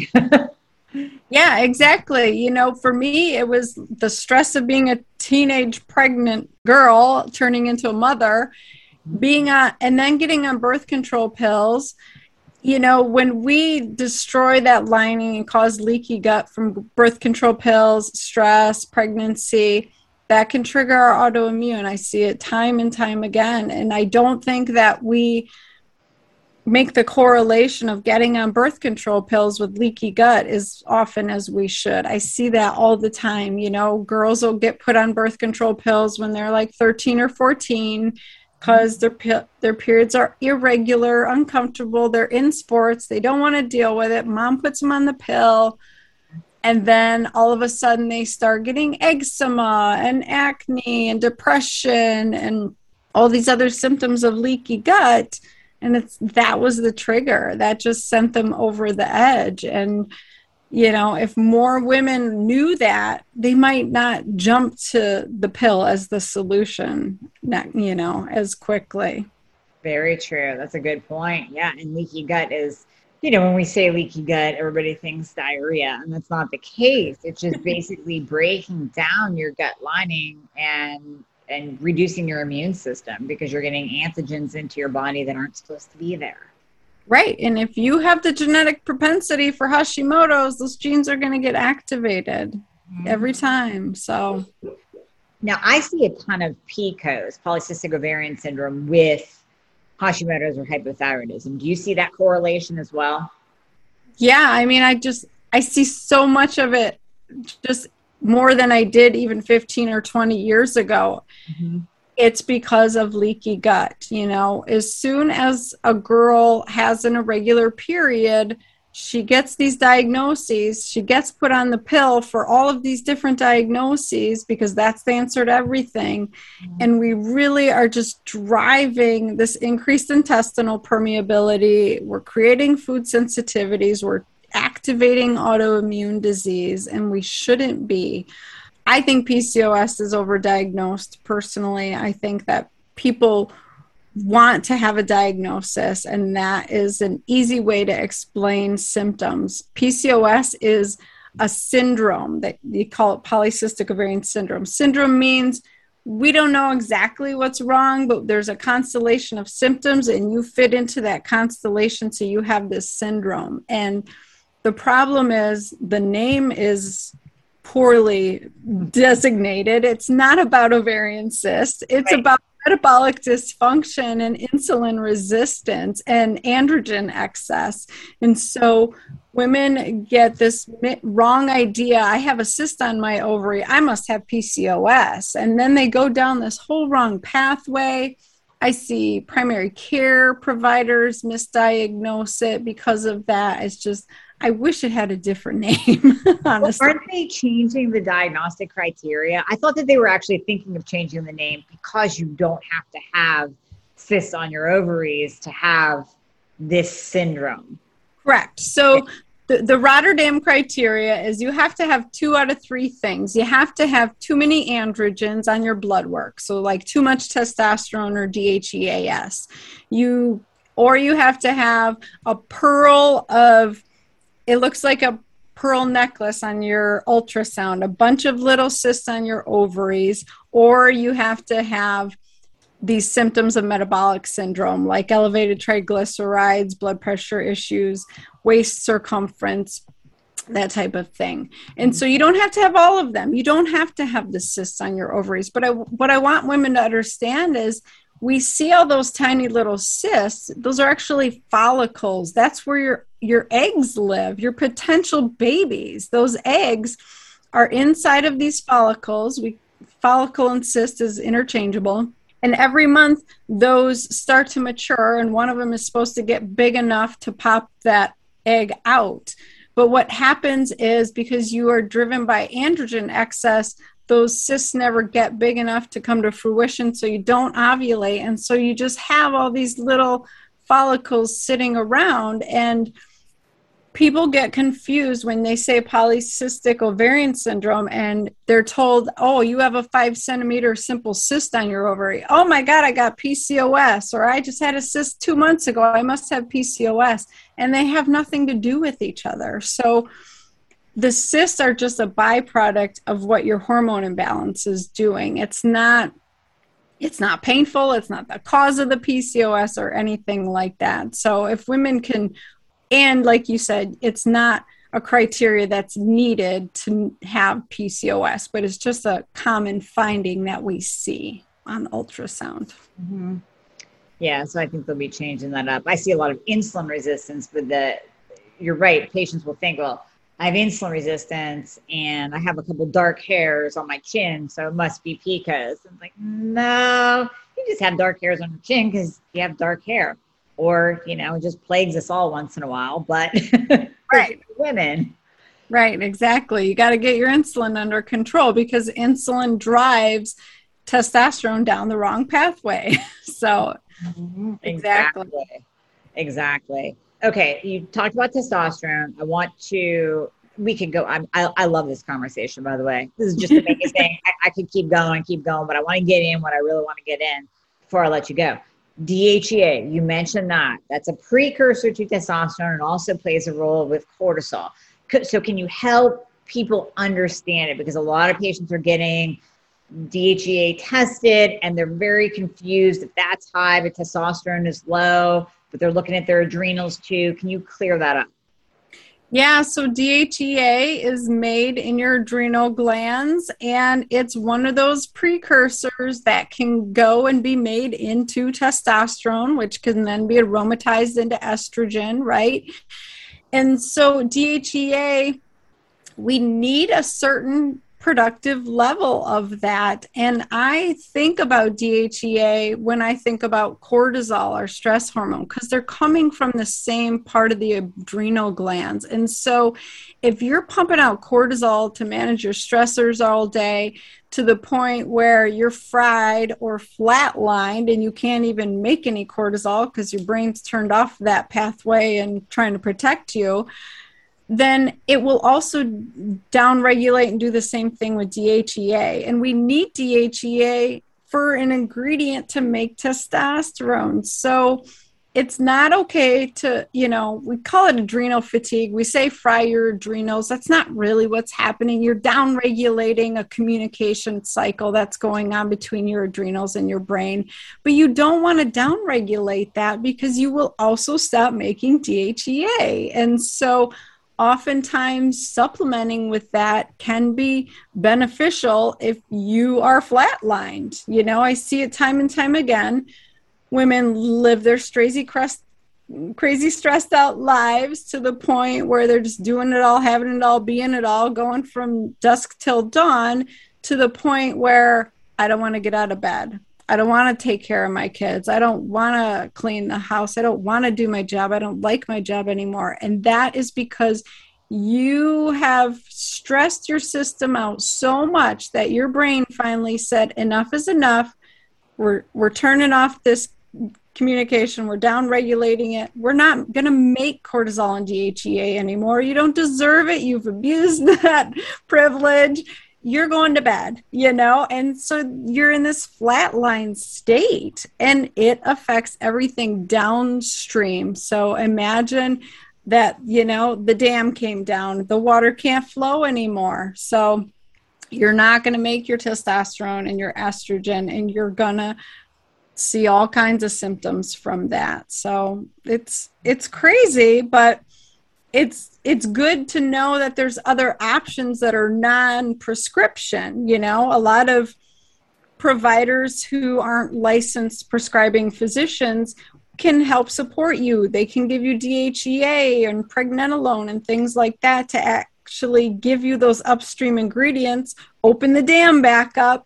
Yeah, exactly. You know, for me, it was the stress of being a teenage pregnant girl turning into a mother, being on, and then getting on birth control pills. You know, when we destroy that lining and cause leaky gut from birth control pills, stress, pregnancy, that can trigger our autoimmune. I see it time and time again. And I don't think that we make the correlation of getting on birth control pills with leaky gut as often as we should. I see that all the time. You know, girls will get put on birth control pills when they're like 13 or 14 because their periods are irregular, uncomfortable. They're in sports. They don't want to deal with it. Mom puts them on the pill. And then all of a sudden they start getting eczema and acne and depression and all these other symptoms of leaky gut. And that was the trigger that just sent them over the edge. And, you know, if more women knew that, they might not jump to the pill as the solution, you know, as quickly. Very true. That's a good point. Yeah. And leaky gut is, you know, when we say leaky gut, everybody thinks diarrhea, and that's not the case. It's just basically breaking down your gut lining and reducing your immune system because you're getting antigens into your body that aren't supposed to be there. Right. And if you have the genetic propensity for Hashimoto's, those genes are going to get activated every time. So now I see a ton of PCOS, polycystic ovarian syndrome, with Hashimoto's or hypothyroidism. Do you see that correlation as well? Yeah. I mean, I see so much of it, just more than I did even 15 or 20 years ago. Mm-hmm. It's because of leaky gut. You know, as soon as a girl has an irregular period, she gets these diagnoses, she gets put on the pill for all of these different diagnoses because that's the answer to everything. Mm-hmm. And we really are just driving this increased intestinal permeability. We're creating food sensitivities. We're activating autoimmune disease, and we shouldn't be. I think PCOS is overdiagnosed personally. I think that people want to have a diagnosis, and that is an easy way to explain symptoms. PCOS is a syndrome that you call it polycystic ovarian syndrome. Syndrome means we don't know exactly what's wrong, but there's a constellation of symptoms and you fit into that constellation, so you have this syndrome. And the problem is the name is poorly designated. It's not about ovarian cysts. It's right. About metabolic dysfunction and insulin resistance and androgen excess. And so women get this wrong idea. I have a cyst on my ovary. I must have PCOS. And then they go down this whole wrong pathway. I see primary care providers misdiagnose it because of that. It's just, I wish it had a different name, honestly. Well, aren't they changing the diagnostic criteria? I thought that they were actually thinking of changing the name because you don't have to have cysts on your ovaries to have this syndrome. Correct. So the Rotterdam criteria is you have to have 2 out of 3 things. You have to have too many androgens on your blood work. So like too much testosterone or DHEAS. Or you have to have a pearl of, it looks like a pearl necklace on your ultrasound, a bunch of little cysts on your ovaries, or you have to have these symptoms of metabolic syndrome like elevated triglycerides, blood pressure issues, waist circumference, that type of thing. And so you don't have to have all of them. You don't have to have the cysts on your ovaries. But what I want women to understand is we see all those tiny little cysts. Those are actually follicles. That's where your eggs live, your potential babies. Those eggs are inside of these follicles. Follicle and cyst is interchangeable. And every month those start to mature, and one of them is supposed to get big enough to pop that egg out. But what happens is, because you are driven by androgen excess, those cysts never get big enough to come to fruition, so you don't ovulate. And so you just have all these little follicles sitting around, and people get confused when they say polycystic ovarian syndrome and they're told, oh, you have a 5 centimeter simple cyst on your ovary. Oh my God, I got PCOS, or I just had a cyst 2 months ago, I must have PCOS. And they have nothing to do with each other. So the cysts are just a byproduct of what your hormone imbalance is doing. It's not painful. It's not the cause of the PCOS or anything like that. So if women can, and like you said, it's not a criteria that's needed to have PCOS, but it's just a common finding that we see on ultrasound. Mm-hmm. Yeah, so I think they'll be changing that up. I see a lot of insulin resistance, but you're right, patients will think, well, I have insulin resistance and I have a couple dark hairs on my chin, so it must be PCOS. I'm like, no, you just have dark hairs on your chin because you have dark hair. Or, it just plagues us all once in a while, but right. Women. Right, exactly. You got to get your insulin under control, because insulin drives testosterone down the wrong pathway. So, Exactly. Okay, you talked about testosterone. We could go. I love this conversation, by the way. This is just amazing. I could keep going, but I want to get in what I really want to get in before I let you go. DHEA, you mentioned that. That's a precursor to testosterone and also plays a role with cortisol. So can you help people understand it? Because a lot of patients are getting DHEA tested and they're very confused if that's high, but testosterone is low, but they're looking at their adrenals too. Can you clear that up? Yeah, so DHEA is made in your adrenal glands, and it's one of those precursors that can go and be made into testosterone, which can then be aromatized into estrogen, right? And so DHEA, we need a certain productive level of that. And I think about DHEA when I think about cortisol, our stress hormone, because they're coming from the same part of the adrenal glands. And so if you're pumping out cortisol to manage your stressors all day to the point where you're fried or flatlined and you can't even make any cortisol because your brain's turned off that pathway and trying to protect you, then it will also downregulate and do the same thing with DHEA. And we need DHEA for an ingredient to make testosterone. So it's not okay to, we call it adrenal fatigue. We say fry your adrenals. That's not really what's happening. You're downregulating a communication cycle that's going on between your adrenals and your brain. But you don't want to downregulate that, because you will also stop making DHEA. And so oftentimes supplementing with that can be beneficial if you are flatlined. I see it time and time again. Women live their crazy stressed out lives to the point where they're just doing it all, having it all, being it all, going from dusk till dawn, to the point where I don't want to get out of bed. I don't want to take care of my kids. I don't want to clean the house. I don't want to do my job. I don't like my job anymore. And that is because you have stressed your system out so much that your brain finally said, enough is enough. We're turning off this communication. We're down regulating it. We're not going to make cortisol and DHEA anymore. You don't deserve it. You've abused that privilege. You're going to bed, and so you're in this flatline state, and it affects everything downstream. So imagine that, the dam came down, the water can't flow anymore. So you're not going to make your testosterone and your estrogen, and you're going to see all kinds of symptoms from that. So it's crazy, but it's good to know that there's other options that are non-prescription. A lot of providers who aren't licensed prescribing physicians can help support you. They can give you DHEA and pregnenolone and things like that to actually give you those upstream ingredients, open the dam back up,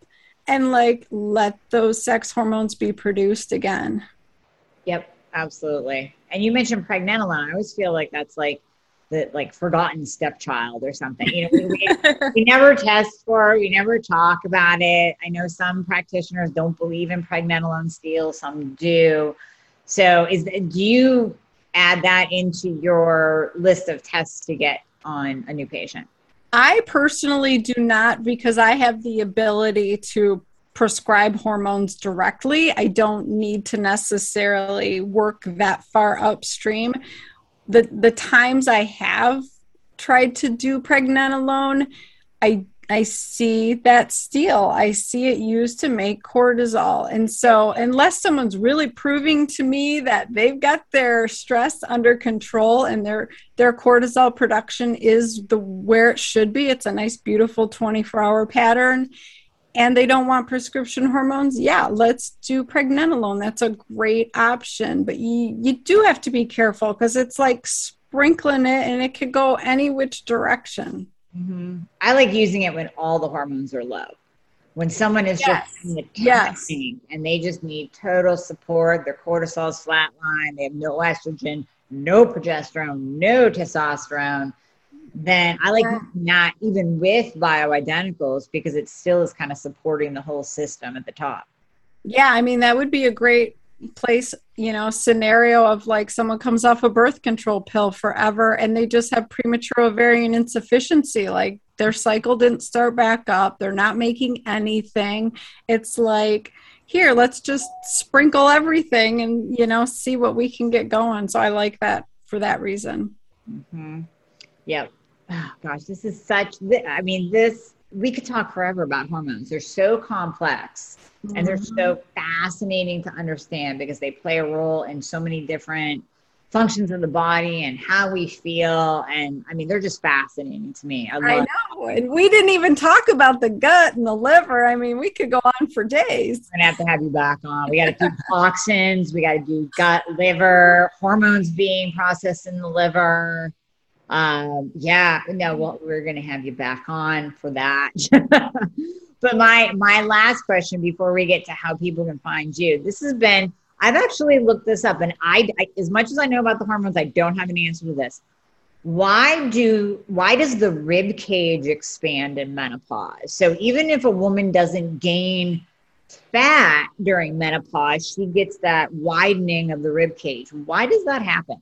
and like let those sex hormones be produced again. Yep, absolutely. And you mentioned pregnenolone. I always feel like that's like the forgotten stepchild or something. We never test for it. We never talk about it. I know some practitioners don't believe in pregnenolone steal, some do. So do you add that into your list of tests to get on a new patient? I personally do not, because I have the ability to prescribe hormones directly. I don't need to necessarily work that far upstream. The times I have tried to do pregnenolone, I see that steal. I see it used to make cortisol. And so unless someone's really proving to me that they've got their stress under control and their cortisol production is where it should be, it's a nice, beautiful 24-hour pattern, and they don't want prescription hormones, yeah, let's do pregnenolone. That's a great option. But you do have to be careful, because it's like sprinkling it and it could go any which direction. Mm-hmm. I like using it when all the hormones are low. When someone is just in the testing and they just need total support, their cortisol is flatline, they have no estrogen, no progesterone, no testosterone, then I like not even with bioidenticals, because it still is kind of supporting the whole system at the top. Yeah, I mean, that would be a great place, scenario of like someone comes off a birth control pill forever and they just have premature ovarian insufficiency. Like their cycle didn't start back up. They're not making anything. It's like, here, let's just sprinkle everything and, see what we can get going. So I like that for that reason. Mm-hmm. Yep. Oh, gosh, this is we could talk forever about hormones. They're so complex and they're so fascinating to understand, because they play a role in so many different functions of the body and how we feel. And I mean, they're just fascinating to me. I know. And we didn't even talk about the gut and the liver. I mean, we could go on for days. We're going to have you back on. We got to do toxins. We got to do gut, liver, hormones being processed in the liver. We're going to have you back on for that. But my last question before we get to how people can find you, I've actually looked this up, and I as much as I know about the hormones, I don't have an answer to this. Why does the rib cage expand in menopause? So even if a woman doesn't gain fat during menopause, she gets that widening of the rib cage. Why does that happen?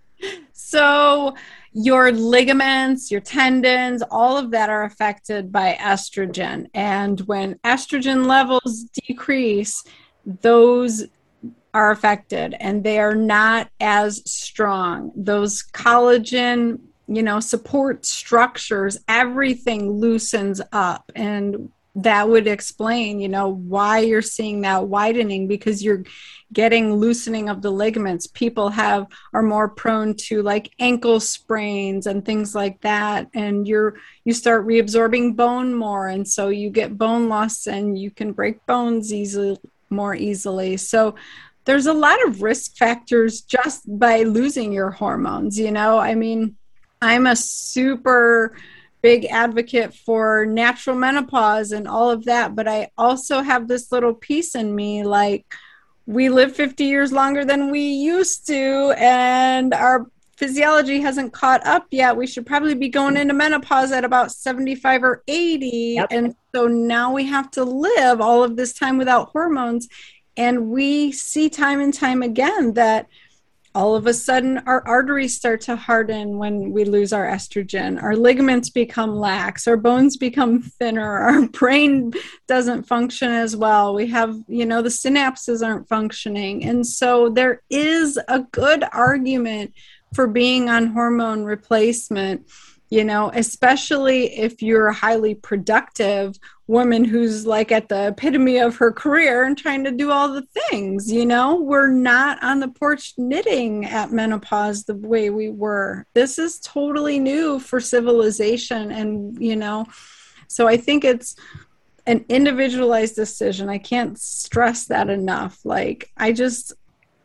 So your ligaments, your tendons, all of that are affected by estrogen. And when estrogen levels decrease, those are affected and they are not as strong. Those collagen, support structures, everything loosens up. And that would explain, why you're seeing that widening, because you're getting loosening of the ligaments. People are more prone to like ankle sprains and things like that. And you start reabsorbing bone more. And so you get bone loss and you can break bones more easily. So there's a lot of risk factors just by losing your hormones. I mean, I'm a super big advocate for natural menopause and all of that, but I also have this little piece in me, like, we live 50 years longer than we used to, and our physiology hasn't caught up yet. We should probably be going into menopause at about 75 or 80. Yep. And so now we have to live all of this time without hormones. And we see time and time again that all of a sudden our arteries start to harden when we lose our estrogen. Our ligaments become lax, our bones become thinner, our brain doesn't function as well. We have, the synapses aren't functioning. And so there is a good argument for being on hormone replacement, especially if you're a highly productive woman who's like at the epitome of her career and trying to do all the things. We're not on the porch knitting at menopause the way we were. This is totally new for civilization. And, so I think it's an individualized decision. I can't stress that enough. Like,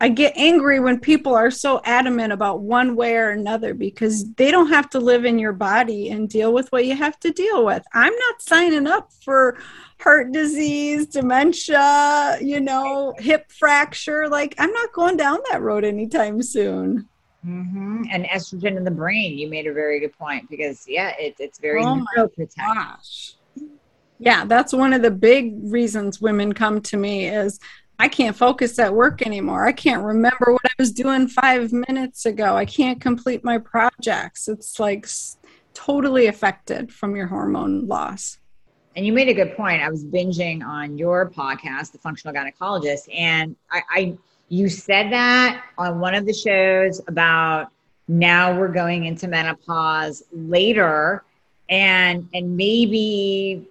I get angry when people are so adamant about one way or another, because they don't have to live in your body and deal with what you have to deal with. I'm not signing up for heart disease, dementia, hip fracture. Like, I'm not going down that road anytime soon. Mm-hmm. And estrogen in the brain. You made a very good point, because it's very neuroprotective. Gosh. Yeah, that's one of the big reasons women come to me is, I can't focus at work anymore. I can't remember what I was doing 5 minutes ago. I can't complete my projects. It's like totally affected from your hormone loss. And you made a good point. I was binging on your podcast, The Functional Gynecologist, and you said that on one of the shows about now we're going into menopause later, and maybe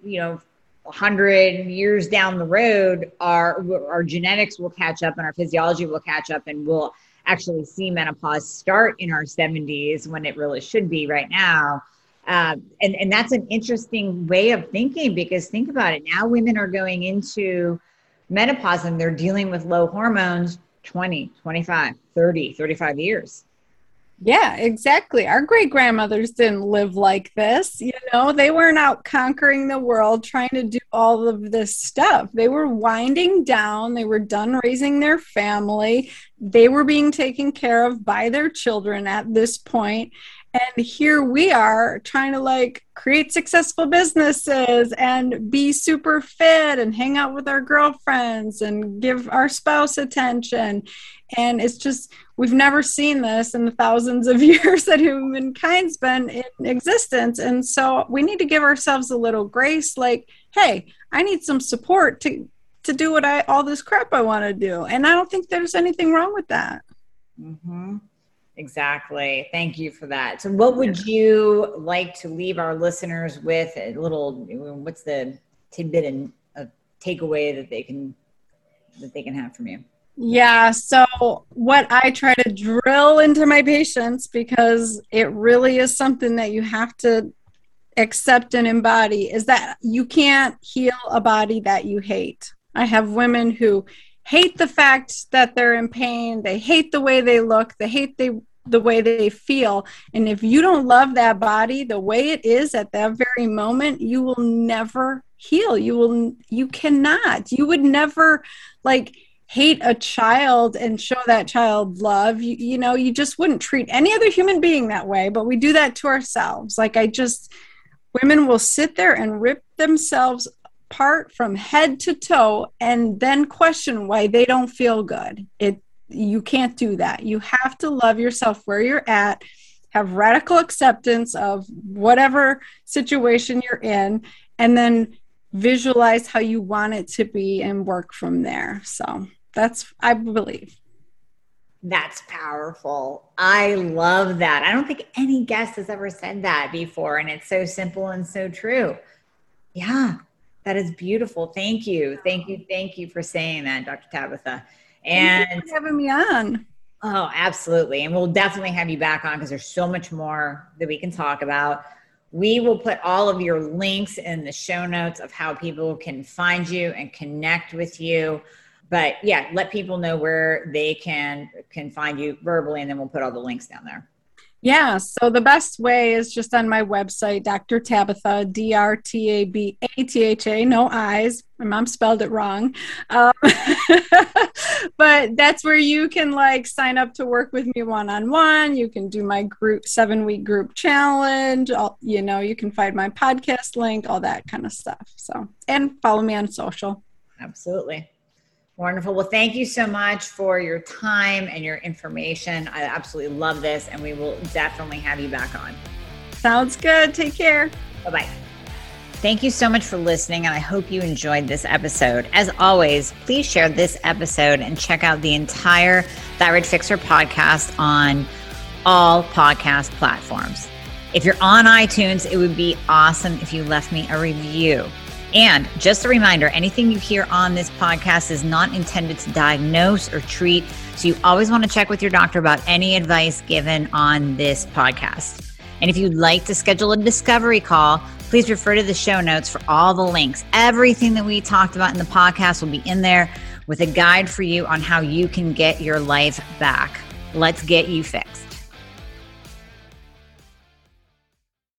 100 years down the road, our genetics will catch up and our physiology will catch up, and we'll actually see menopause start in our 70s when it really should be right now. And that's an interesting way of thinking, because think about it. Now women are going into menopause and they're dealing with low hormones 20, 25, 30, 35 years. Yeah, exactly. Our great grandmothers didn't live like this. They weren't out conquering the world trying to do all of this stuff. They were winding down. They were done raising their family. They were being taken care of by their children at this point. And here we are trying to create successful businesses and be super fit and hang out with our girlfriends and give our spouse attention. And it's just, we've never seen this in the thousands of years that humankind's been in existence. And so we need to give ourselves a little grace, hey, I need some support to do all this crap I want to do. And I don't think there's anything wrong with that. Mm-hmm. Exactly. Thank you for that. So what would you like to leave our listeners with? What's the tidbit and a takeaway that they can have from you? Yeah. So what I try to drill into my patients, because it really is something that you have to accept and embody, is that you can't heal a body that you hate. I have women who hate the fact that they're in pain. They hate the way they look. They hate the way they feel. And if you don't love that body the way it is at that very moment, you will never heal. You cannot. You would never hate a child and show that child love. You just wouldn't treat any other human being that way, but we do that to ourselves. Women will sit there and rip themselves apart from head to toe and then question why they don't feel good. You can't do that. You have to love yourself where you're at, have radical acceptance of whatever situation you're in, and then visualize how you want it to be and work from there. So I believe. That's powerful. I love that. I don't think any guest has ever said that before, and it's so simple and so true. Yeah, that is beautiful. Thank you. Thank you for saying that, Dr. Tabitha. And thank you for having me on. Oh, absolutely. And we'll definitely have you back on, because there's so much more that we can talk about. We will put all of your links in the show notes of how people can find you and connect with you. But yeah, let people know where they can find you verbally, and then we'll put all the links down there. Yeah, so the best way is just on my website, Dr. Tabitha, DrTabatha, no I's. My mom spelled it wrong. But that's where you can sign up to work with me one-on-one. You can do my 7-week group challenge. You can find my podcast link, all that kind of stuff. So, and follow me on social. Absolutely. Wonderful. Well, thank you so much for your time and your information. I absolutely love this, and we will definitely have you back on. Sounds good. Take care. Bye-bye. Thank you so much for listening, and I hope you enjoyed this episode. As always, please share this episode and check out the entire Thyroid Fixer podcast on all podcast platforms. If you're on iTunes, it would be awesome if you left me a review. And just a reminder, anything you hear on this podcast is not intended to diagnose or treat, so you always want to check with your doctor about any advice given on this podcast. And if you'd like to schedule a discovery call, please refer to the show notes for all the links. Everything that we talked about in the podcast will be in there, with a guide for you on how you can get your life back. Let's get you fixed.